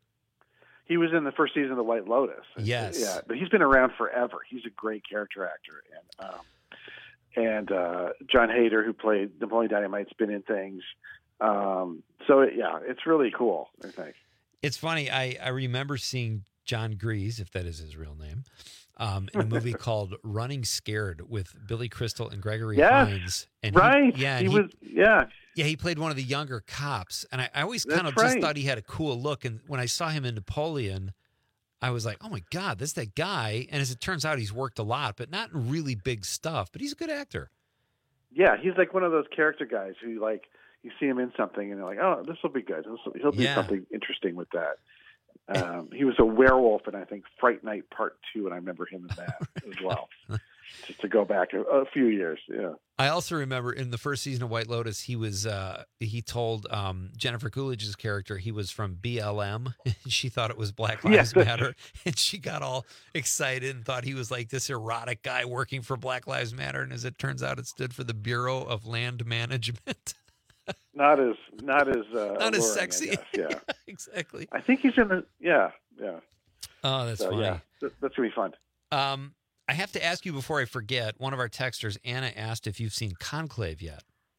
He was in the first season of The White Lotus. Yes. Yeah, but he's been around forever. He's a great character actor. And um, and uh, John Hader, who played Napoleon Dynamite's been in things. Um, so, it, yeah, it's really cool, I think. It's funny. I, I remember seeing John Grease, if that is his real name, um, in a movie called Running Scared with Billy Crystal and Gregory yes, Hines. And right. He, yeah, he, he was, yeah. Yeah, he played one of the younger cops, and I, I always kind of That's just right. thought he had a cool look. And when I saw him in Napoleon, I was like, "Oh my God, that's that guy!" And as it turns out, he's worked a lot, but not in really big stuff. But he's a good actor. Yeah, he's like one of those character guys who, like, you see him in something, and you're like, "Oh, this will be good. This will, he'll do Yeah. something interesting with that." Um, he was a werewolf in, I think, Fright Night Part Two, and I remember him in that as well. Just to go back a, a few years, yeah. I also remember in the first season of White Lotus, he was uh, he told um, Jennifer Coolidge's character he was from B L M. She thought it was Black Lives Yes. Matter, and she got all excited and thought he was like this erotic guy working for Black Lives Matter. And as it turns out, it stood for the Bureau of Land Management. Not as not as uh, Not as alluring, I sexy. guess, yeah, exactly. I think he's in the yeah yeah. Oh, that's so, funny. Yeah, th- that's gonna be fun. Um, I have to ask you before I forget. One of our texters, Anna, asked if you've seen Conclave yet.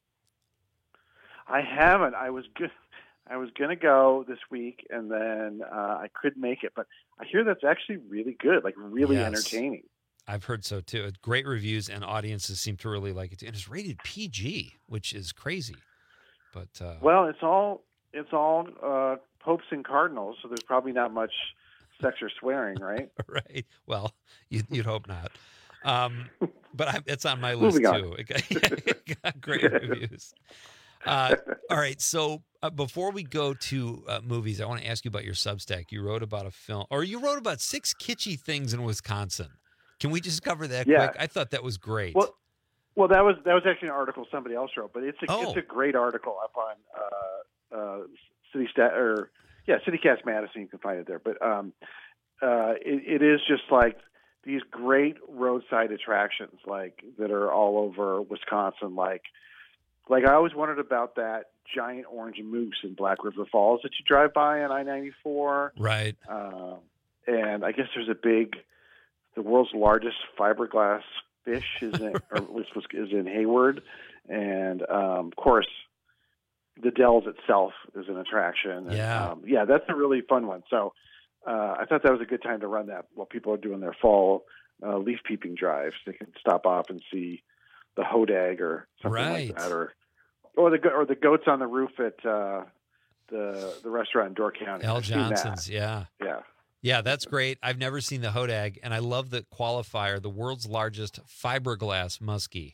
I haven't. I was good. I was gonna go this week, and then uh, I couldn't make it. But I hear that's actually really good, like really Yes. entertaining. I've heard so too. Great reviews, and audiences seem to really like it too. And it's rated P G, which is crazy. But uh, Well, it's all it's all uh, popes and cardinals, so there's probably not much sex or swearing, right? right. Well, you'd, you'd hope not. Um, but I, it's on my list Moving on. too. It got, it got great reviews. Uh, all right. So uh, before we go to uh, movies, I want to ask you about your Substack. You wrote about a film, or you wrote about six kitschy things in Wisconsin. Can we just cover that Yeah. quick? I thought that was great. Well, well, that was that was actually an article somebody else wrote, but it's a Oh. it's a great article up on uh, uh, City Stat or yeah CityCast Madison. You can find it there, but um, uh, it, it is just like these great roadside attractions, like that are all over Wisconsin. Like, like I always wondered about that giant orange moose in Black River Falls that you drive by on I ninety-four. Right. Um, and I guess there's a big, the world's largest fiberglass fish is in, or was, was, is in Hayward, and um, of course, the Dells itself is an attraction. And, Yeah. um, yeah, that's a really fun one. So uh, I thought that was a good time to run that while people are doing their fall uh, leaf peeping drives. They can stop off and see the hodag or something Right. like that, or or the go- or the goats on the roof at uh, the the restaurant in Door County. Al I've seen that. Johnson's. Yeah. Yeah. Yeah, that's great. I've never seen the hodag, and I love the qualifier, the world's largest fiberglass muskie.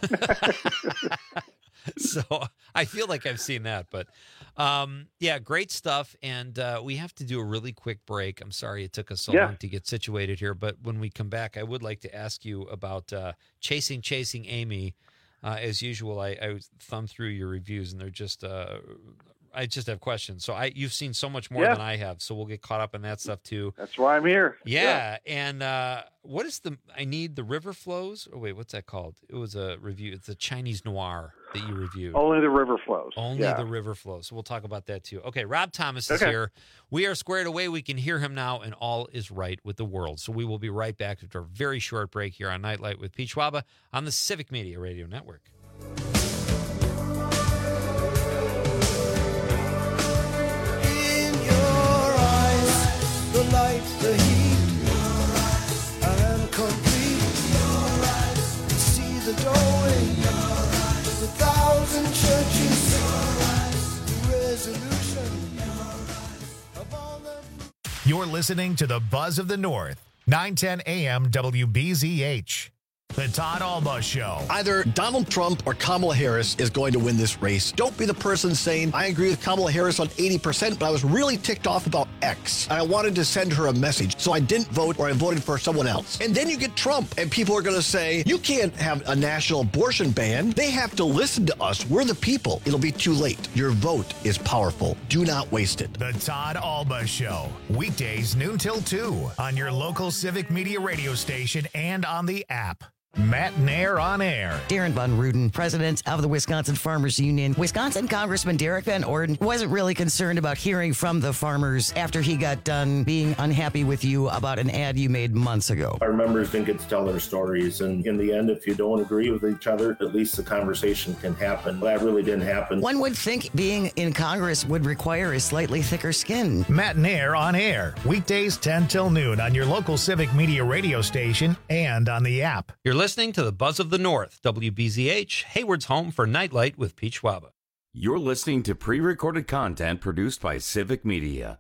So I feel like I've seen that, but um, yeah, great stuff. And uh, we have to do a really quick break. I'm sorry it took us so Yeah. long to get situated here, but when we come back, I would like to ask you about uh, Chasing Chasing Amy. Uh, as usual, I, I thumbed through your reviews, and they're just uh, I just have questions. So I you've seen so much more Yeah. than I have, so we'll get caught up in that stuff too. That's why I'm here. Yeah, and uh, what is the? I need the river flows. Oh wait, what's that called? It was a review. It's a Chinese noir that you reviewed. Only the river flows. Only Yeah. the river flows. So we'll talk about that too. Okay, Rob Thomas is Okay. here. We are squared away. We can hear him now, and all is right with the world. So we will be right back after a very short break here on Nightlight with Pete Schwaba on the Civic Media Radio Network. The light, the heat, I'm complete. See the doorway, the schools and churches. Resolution of all the... You're listening to the Buzz of the North, nine ten A M W B Z H. The Todd Alba Show. Either Donald Trump or Kamala Harris is going to win this race. Don't be the person saying, I agree with Kamala Harris on eighty percent, but I was really ticked off about X. And I wanted to send her a message, so I didn't vote or I voted for someone else. And then you get Trump, and people are going to say, you can't have a national abortion ban. They have to listen to us. We're the people. It'll be too late. Your vote is powerful. Do not waste it. The Todd Alba Show. Weekdays noon till two on your local Civic Media radio station and on the app. Matt Nair on air. Darren Von Ruden, president of the Wisconsin Farmers Union. Wisconsin Congressman Derek Van Orden wasn't really concerned about hearing from the farmers after he got done being unhappy with you about an ad you made months ago. Our members didn't get to tell their stories, and in the end, if you don't agree with each other, at least the conversation can happen. That really didn't happen. One would think being in Congress would require a slightly thicker skin. Matt Nair on air. Weekdays ten till noon on your local Civic Media radio station and on the app. You're listening to the Buzz of the North, W B Z H, Hayward's home for Nightlight with Pete Schwaba. You're listening to pre-recorded content produced by Civic Media.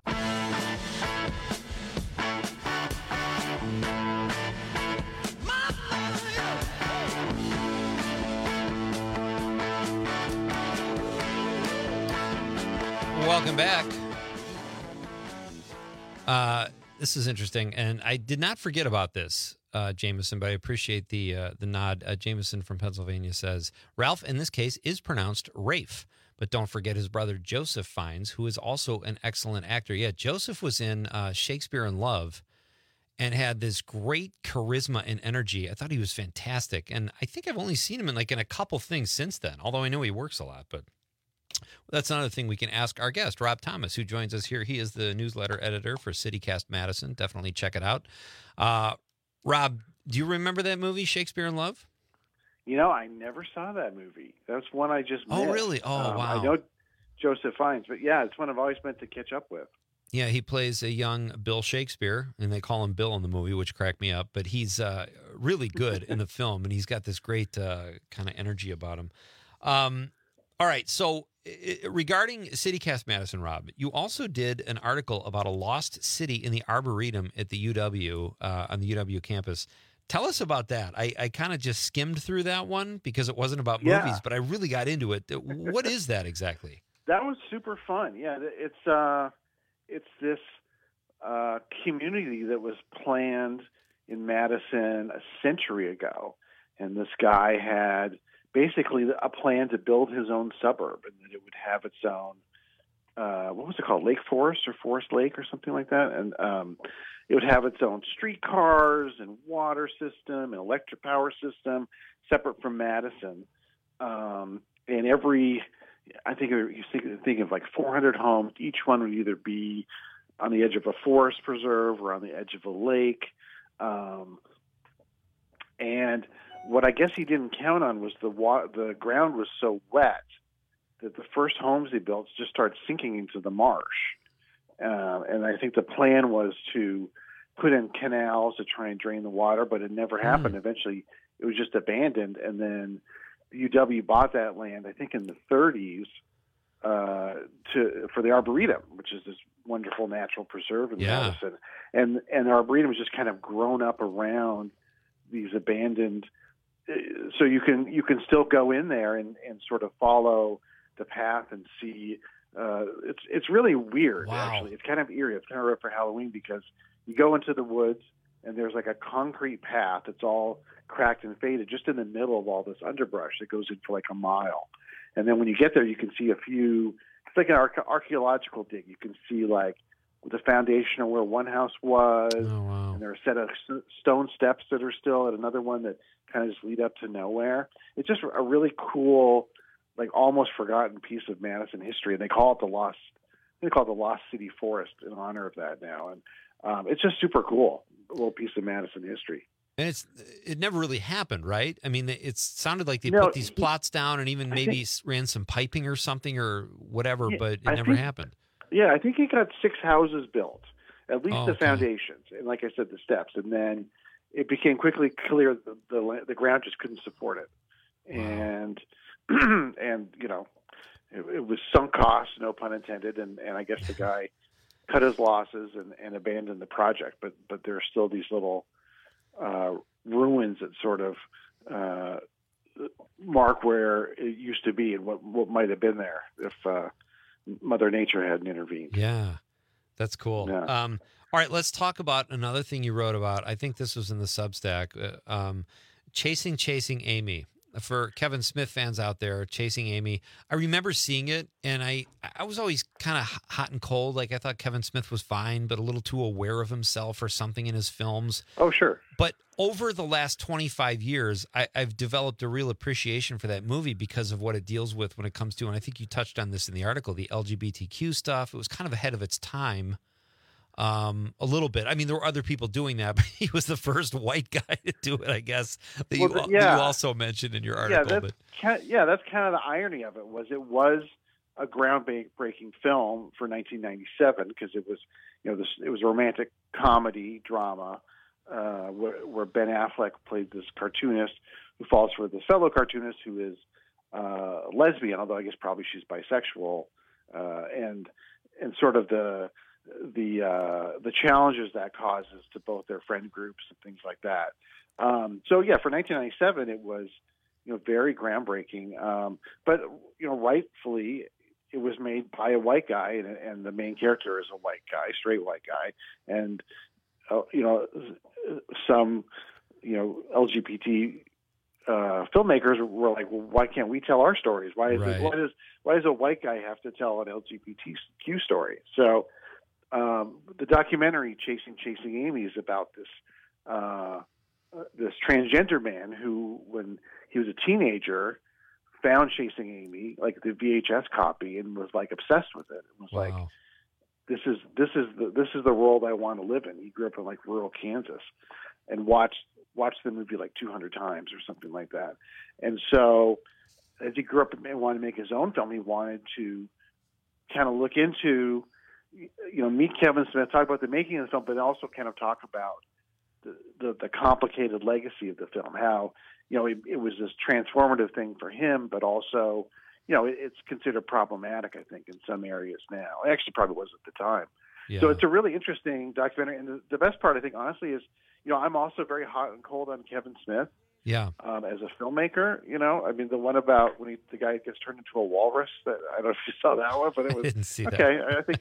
Welcome back. Uh, this is interesting, and I did not forget about this. Uh, Jameson, but I appreciate the uh, the nod. Uh, Jameson from Pennsylvania says, Ralph, in this case, is pronounced Rafe, but don't forget his brother Joseph Fiennes, who is also an excellent actor. Yeah, Joseph was in uh, Shakespeare in Love and had this great charisma and energy. I thought he was fantastic, and I think I've only seen him in like in a couple things since then, although I know he works a lot, but that's another thing we can ask our guest, Rob Thomas, who joins us here. He is the newsletter editor for CityCast Madison. Definitely check it out. Uh, Rob, do you remember that movie, Shakespeare in Love? You know, I never saw that movie. That's one I just missed. Oh, really? Oh, um, wow. I know Joseph Fiennes, but yeah, it's one I've always meant to catch up with. Yeah, he plays a young Bill Shakespeare, and they call him Bill in the movie, which cracked me up. But he's uh, really good in the film, and he's got this great uh, kind of energy about him. Um, all right, so I- regarding CityCast Madison, Rob, you also did an article about a lost city in the Arboretum at the U W, uh, on the U W campus. Tell us about that. I, I kind of just skimmed through that one because it wasn't about Yeah. movies, but I really got into it. What is that exactly? That was super fun. Yeah, it's uh, it's this uh, community that was planned in Madison a century ago, and this guy had basically a plan to build his own suburb, and that it would have its own uh, what was it called, Lake Forest or Forest Lake or something like that, and um, it would have its own streetcars and water system and electric power system separate from Madison, um, and every I think you think, think of like four hundred homes. Each one would either be on the edge of a forest preserve or on the edge of a lake. Um, and what I guess he didn't count on was the wa- the ground was so wet that the first homes he built just started sinking into the marsh. Uh, and I think the plan was to put in canals to try and drain the water, but it never happened. Mm. Eventually, it was just abandoned, and then U W bought that land, I think, in the thirties uh, to for the Arboretum, which is this wonderful natural preserve in Yeah. Madison. And and the Arboretum was just kind of grown up around these abandoned. So you can you can still go in there and, and sort of follow the path and see. Uh, it's it's really weird. Wow. Actually, it's kind of eerie. It's kind of right for Halloween because you go into the woods and there's like a concrete path that's all cracked and faded just in the middle of all this underbrush that goes in for like a mile. And then when you get there, you can see a few, it's like an arche- archaeological dig. You can see like the foundation of where one house was. Oh, wow. And there are a set of s- stone steps that are still at another one that kind of just lead up to nowhere. It's just a really cool, like almost forgotten piece of Madison history. And they call it the Lost, they call it the Lost City Forest in honor of that now. And um, it's just super cool, a little piece of Madison history. And it's it never really happened, right? I mean, it sounded like they No, put these he- plots down and even I maybe think- s ran some piping or something or whatever, Yeah, but it I never think- happened. Yeah, I think he got six houses built, at least Oh, the okay. foundations, and like I said, the steps. And then it became quickly clear that the the, la- the ground just couldn't support it, and and you know, it, it was sunk cost, no pun intended, and, and I guess the guy cut his losses and, and abandoned the project. But but there are still these little uh, ruins that sort of uh, mark where it used to be and what what might have been there if uh, Mother Nature hadn't intervened. Yeah, that's cool. Yeah. Um, all right, let's talk about another thing you wrote about. I think this was in the Substack. Uh, um, Chasing Chasing Amy. For Kevin Smith fans out there, Chasing Amy, I remember seeing it, and I, I was always kind of hot and cold. Like, I thought Kevin Smith was fine, but a little too aware of himself or something in his films. Oh, sure. But over the last twenty-five years, I, I've developed a real appreciation for that movie because of what it deals with when it comes to, and I think you touched on this in the article, the L G B T Q stuff. It was kind of ahead of its time. Um, a little bit. I mean, there were other people doing that, but he was the first white guy to do it, I guess, that, Well, you, the- that yeah. you also mentioned in your article. Yeah, that's but kind yeah, that's kind of the irony of it. Was it was a groundbreaking film for nineteen ninety-seven because it was, you know, this it was a romantic comedy drama uh, where, where Ben Affleck played this cartoonist who falls for this fellow cartoonist who is uh, lesbian, although I guess probably she's bisexual, uh, and and sort of the the uh, the challenges that causes to both their friend groups and things like that. Um, so yeah, for nineteen ninety-seven, it was, you know, very groundbreaking. Um, but you know, rightfully, it was made by a white guy, and, and the main character is a white guy, straight white guy, and uh, you know, some you know L G B T uh, filmmakers were like, well, why can't we tell our stories? Why is Right. it, why does why does a white guy have to tell an L G B T Q story? So. Um, the documentary "Chasing Chasing Amy" is about this uh, uh, this transgender man who, when he was a teenager, found Chasing Amy, like the V H S copy, and was like obsessed with it. It was like, wow. this is this is the this is the world I want to live in. He grew up in like rural Kansas, and watched watched the movie like two hundred times or something like that. And so, as he grew up and wanted to make his own film, he wanted to kind of look into, you know, meet Kevin Smith, talk about the making of the film, but also kind of talk about the, the, the complicated legacy of the film, how, you know, it, it was this transformative thing for him, but also, you know, it, it's considered problematic, I think, in some areas now. It actually probably was at the time. Yeah. So it's a really interesting documentary. And the, the best part, I think, honestly, is, you know, I'm also very hot and cold on Kevin Smith. Yeah. Um, as a filmmaker, you know, I mean, the one about when he, the guy gets turned into a walrus, that I don't know if you saw that one, but it was, I didn't see that. okay, I think,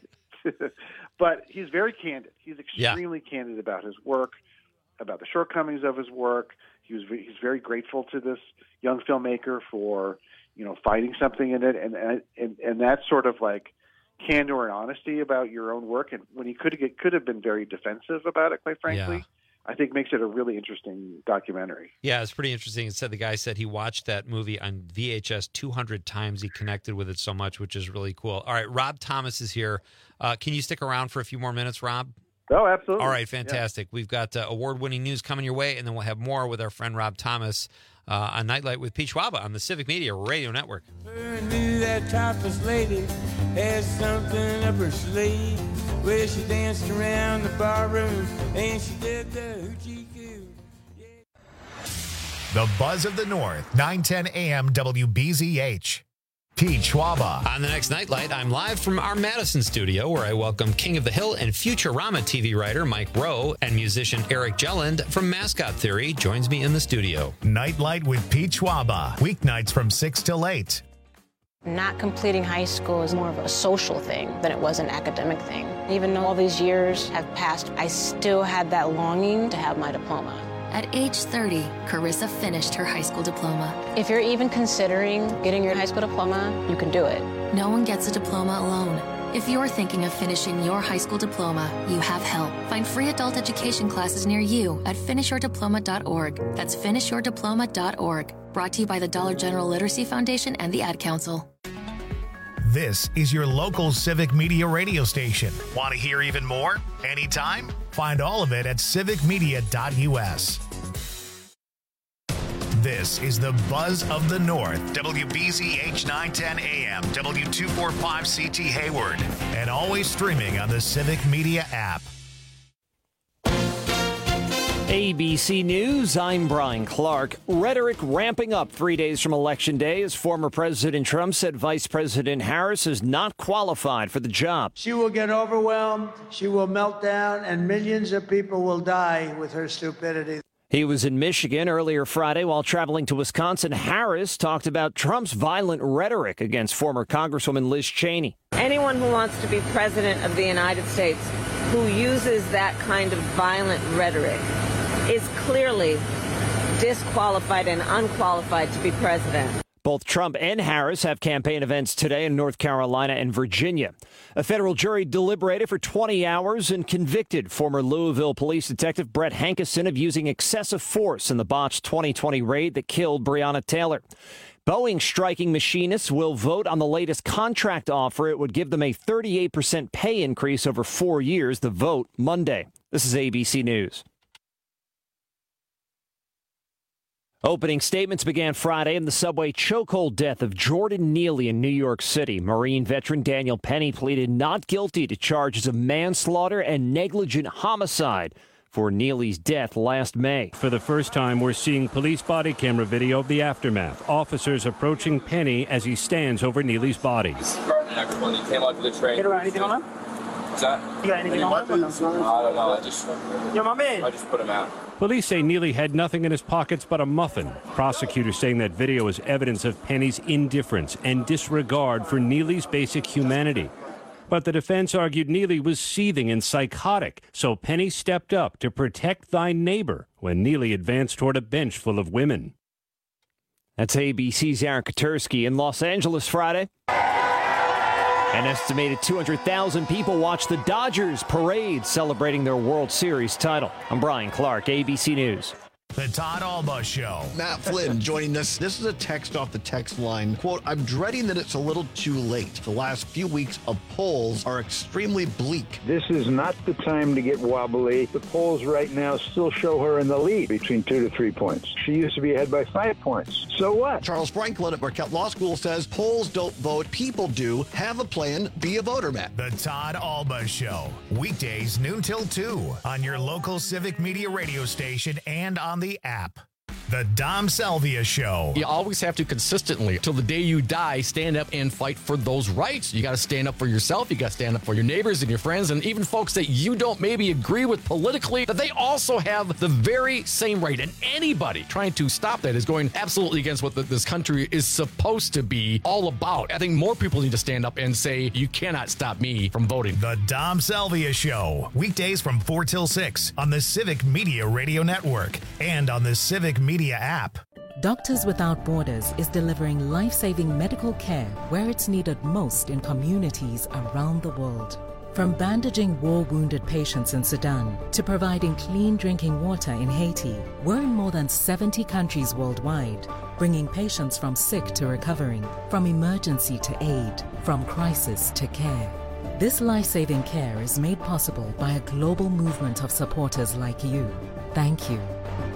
but he's very candid. He's extremely yeah. candid about his work, about the shortcomings of his work. He was, he's very grateful to this young filmmaker for, you know, finding something in it. And, and, and that sort of like candor and honesty about your own work. And when he could have, could have been very defensive about it, quite frankly. Yeah. I think makes it a really interesting documentary. Yeah, it's pretty interesting. It said the guy said he watched that movie on V H S two hundred times. He connected with it so much, which is really cool. All right, Rob Thomas is here. Uh, can you stick around for a few more minutes, Rob? Oh, absolutely. All right, fantastic. Yeah. We've got uh, award-winning news coming your way, and then we'll have more with our friend Rob Thomas uh, on Nightlight with Pete Schwaba on the Civic Media Radio Network. Her knew that topless lady had something up her sleeve. Well, she danced around the barroom and she did the hoochie coo. The Buzz of the North, nine ten A M W B Z H. Pete Schwaba. On the next Nightlight, I'm live from our Madison studio where I welcome King of the Hill and Futurama T V writer Mike Rowe and musician Eric Jelland from Mascot Theory joins me in the studio. Nightlight with Pete Schwaba. Weeknights from six till eight. Not completing high school is more of a social thing than it was an academic thing. Even though all these years have passed, I still had that longing to have my diploma. At age thirty, Carissa finished her high school diploma. If you're even considering getting your high school diploma, you can do it. No one gets a diploma alone. If you're thinking of finishing your high school diploma, you have help. Find free adult education classes near you at finish your diploma dot org. That's finish your diploma dot org. Brought to you by the Dollar General Literacy Foundation and the Ad Council. This is your local Civic Media radio station. Want to hear even more? Anytime? Find all of it at civic media dot U S. This is the Buzz of the North, W B Z H nine ten A M, W two forty-five C T Hayward, and always streaming on the Civic Media app. A B C News, I'm Brian Clark. Rhetoric ramping up three days from Election Day as former President Trump said Vice President Harris is not qualified for the job. She will get overwhelmed, she will melt down, and millions of people will die with her stupidity. He was in Michigan earlier Friday while traveling to Wisconsin. Harris talked about Trump's violent rhetoric against former Congresswoman Liz Cheney. Anyone who wants to be president of the United States who uses that kind of violent rhetoric is clearly disqualified and unqualified to be president. Both Trump and Harris have campaign events today in North Carolina and Virginia. A federal jury deliberated for twenty hours and convicted former Louisville police detective Brett Hankison of using excessive force in the botched twenty twenty raid that killed Breonna Taylor. Boeing striking machinists will vote on the latest contract offer. It would give them a thirty-eight percent pay increase over four years. The vote Monday. This is A B C News. Opening statements began Friday in the subway chokehold death of Jordan Neely in New York City. Marine veteran Daniel Penny pleaded not guilty to charges of manslaughter and negligent homicide for Neely's death last May. For the first time, we're seeing police body camera video of the aftermath. Officers approaching Penny as he stands over Neely's body. Everyone came out to the train. Get around, anything on him? What's that? You got anything on him? I don't know. I just, Yo, my man. I just put him out. Police say Neely had nothing in his pockets but a muffin. Prosecutors saying that video is evidence of Penny's indifference and disregard for Neely's basic humanity. But the defense argued Neely was seething and psychotic, so Penny stepped up to protect thy neighbor when Neely advanced toward a bench full of women. That's A B C's Aaron Katursky in Los Angeles Friday. An estimated two hundred thousand people watched the Dodgers parade celebrating their World Series title. I'm Brian Clark, A B C News. The Todd Alba Show. Matt Flynn joining us. This is a text off the text line. Quote, I'm dreading that it's a little too late. The last few weeks of polls are extremely bleak. This is not the time to get wobbly. The polls right now still show her in the lead between two to three points. She used to be ahead by five points. So what? Charles Franklin at Marquette Law School says polls don't vote, people do. Have a plan, be a voter, Matt. The Todd Alba Show. Weekdays noon till two on your local Civic Media radio station and on the app. The Dom Salvia Show. You always have to consistently, till the day you die, stand up and fight for those rights. You got to stand up for yourself. You got to stand up for your neighbors and your friends and even folks that you don't maybe agree with politically, that they also have the very same right. And anybody trying to stop that is going absolutely against what the, this country is supposed to be all about. I think more people need to stand up and say, you cannot stop me from voting. The Dom Salvia Show. Weekdays from four till six on the Civic Media Radio Network and on the Civic Media app. Doctors Without Borders is delivering life-saving medical care where it's needed most in communities around the world. From bandaging war-wounded patients in Sudan to providing clean drinking water in Haiti, we're in more than seventy countries worldwide, bringing patients from sick to recovering, from emergency to aid, from crisis to care. This life-saving care is made possible by a global movement of supporters like you. Thank you.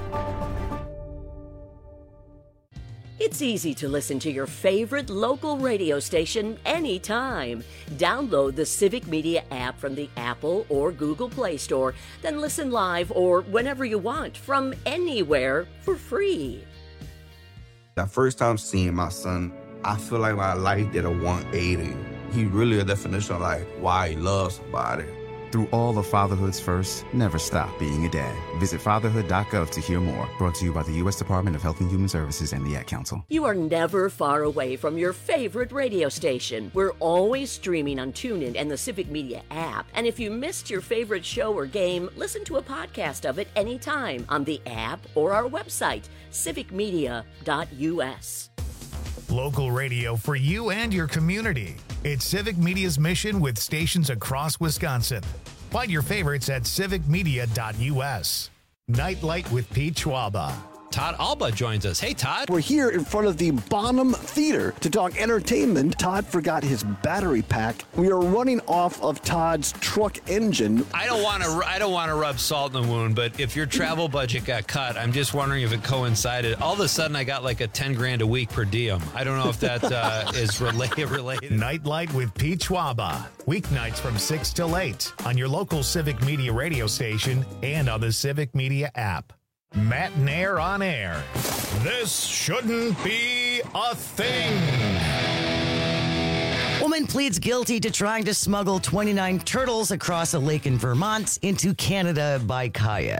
It's easy to listen to your favorite local radio station anytime. Download the Civic Media app from the Apple or Google Play Store, then listen live or whenever you want from anywhere for free. The first time seeing my son, I feel like my life did a one eighty. He really a definition of like why he loves somebody. Through all of fatherhood's first, never stop being a dad. Visit fatherhood dot gov to hear more. Brought to you by the U S Department of Health and Human Services and the Ad Council. You are never far away from your favorite radio station. We're always streaming on TuneIn and the Civic Media app. And if you missed your favorite show or game, listen to a podcast of it anytime on the app or our website, civic media dot u s. Local radio for you and your community. It's Civic Media's mission with stations across Wisconsin. Find your favorites at civic media dot u s. Nightlight with Pete Schwaba. Todd Alba joins us. Hey, Todd. We're here in front of the Bonham Theater to talk entertainment. Todd forgot his battery pack. We are running off of Todd's truck engine. I don't want to. I don't want to rub salt in the wound, but if your travel budget got cut, I'm just wondering if it coincided. All of a sudden, I got like a ten grand a week per diem. I don't know if that uh, is related. Related. Nightlight with Pete Schwaba. Weeknights from six till eight on your local Civic Media radio station and on the Civic Media app. Matt and Air on air. This shouldn't be a thing. Woman pleads guilty to trying to smuggle twenty-nine turtles across a lake in Vermont into Canada by kayak.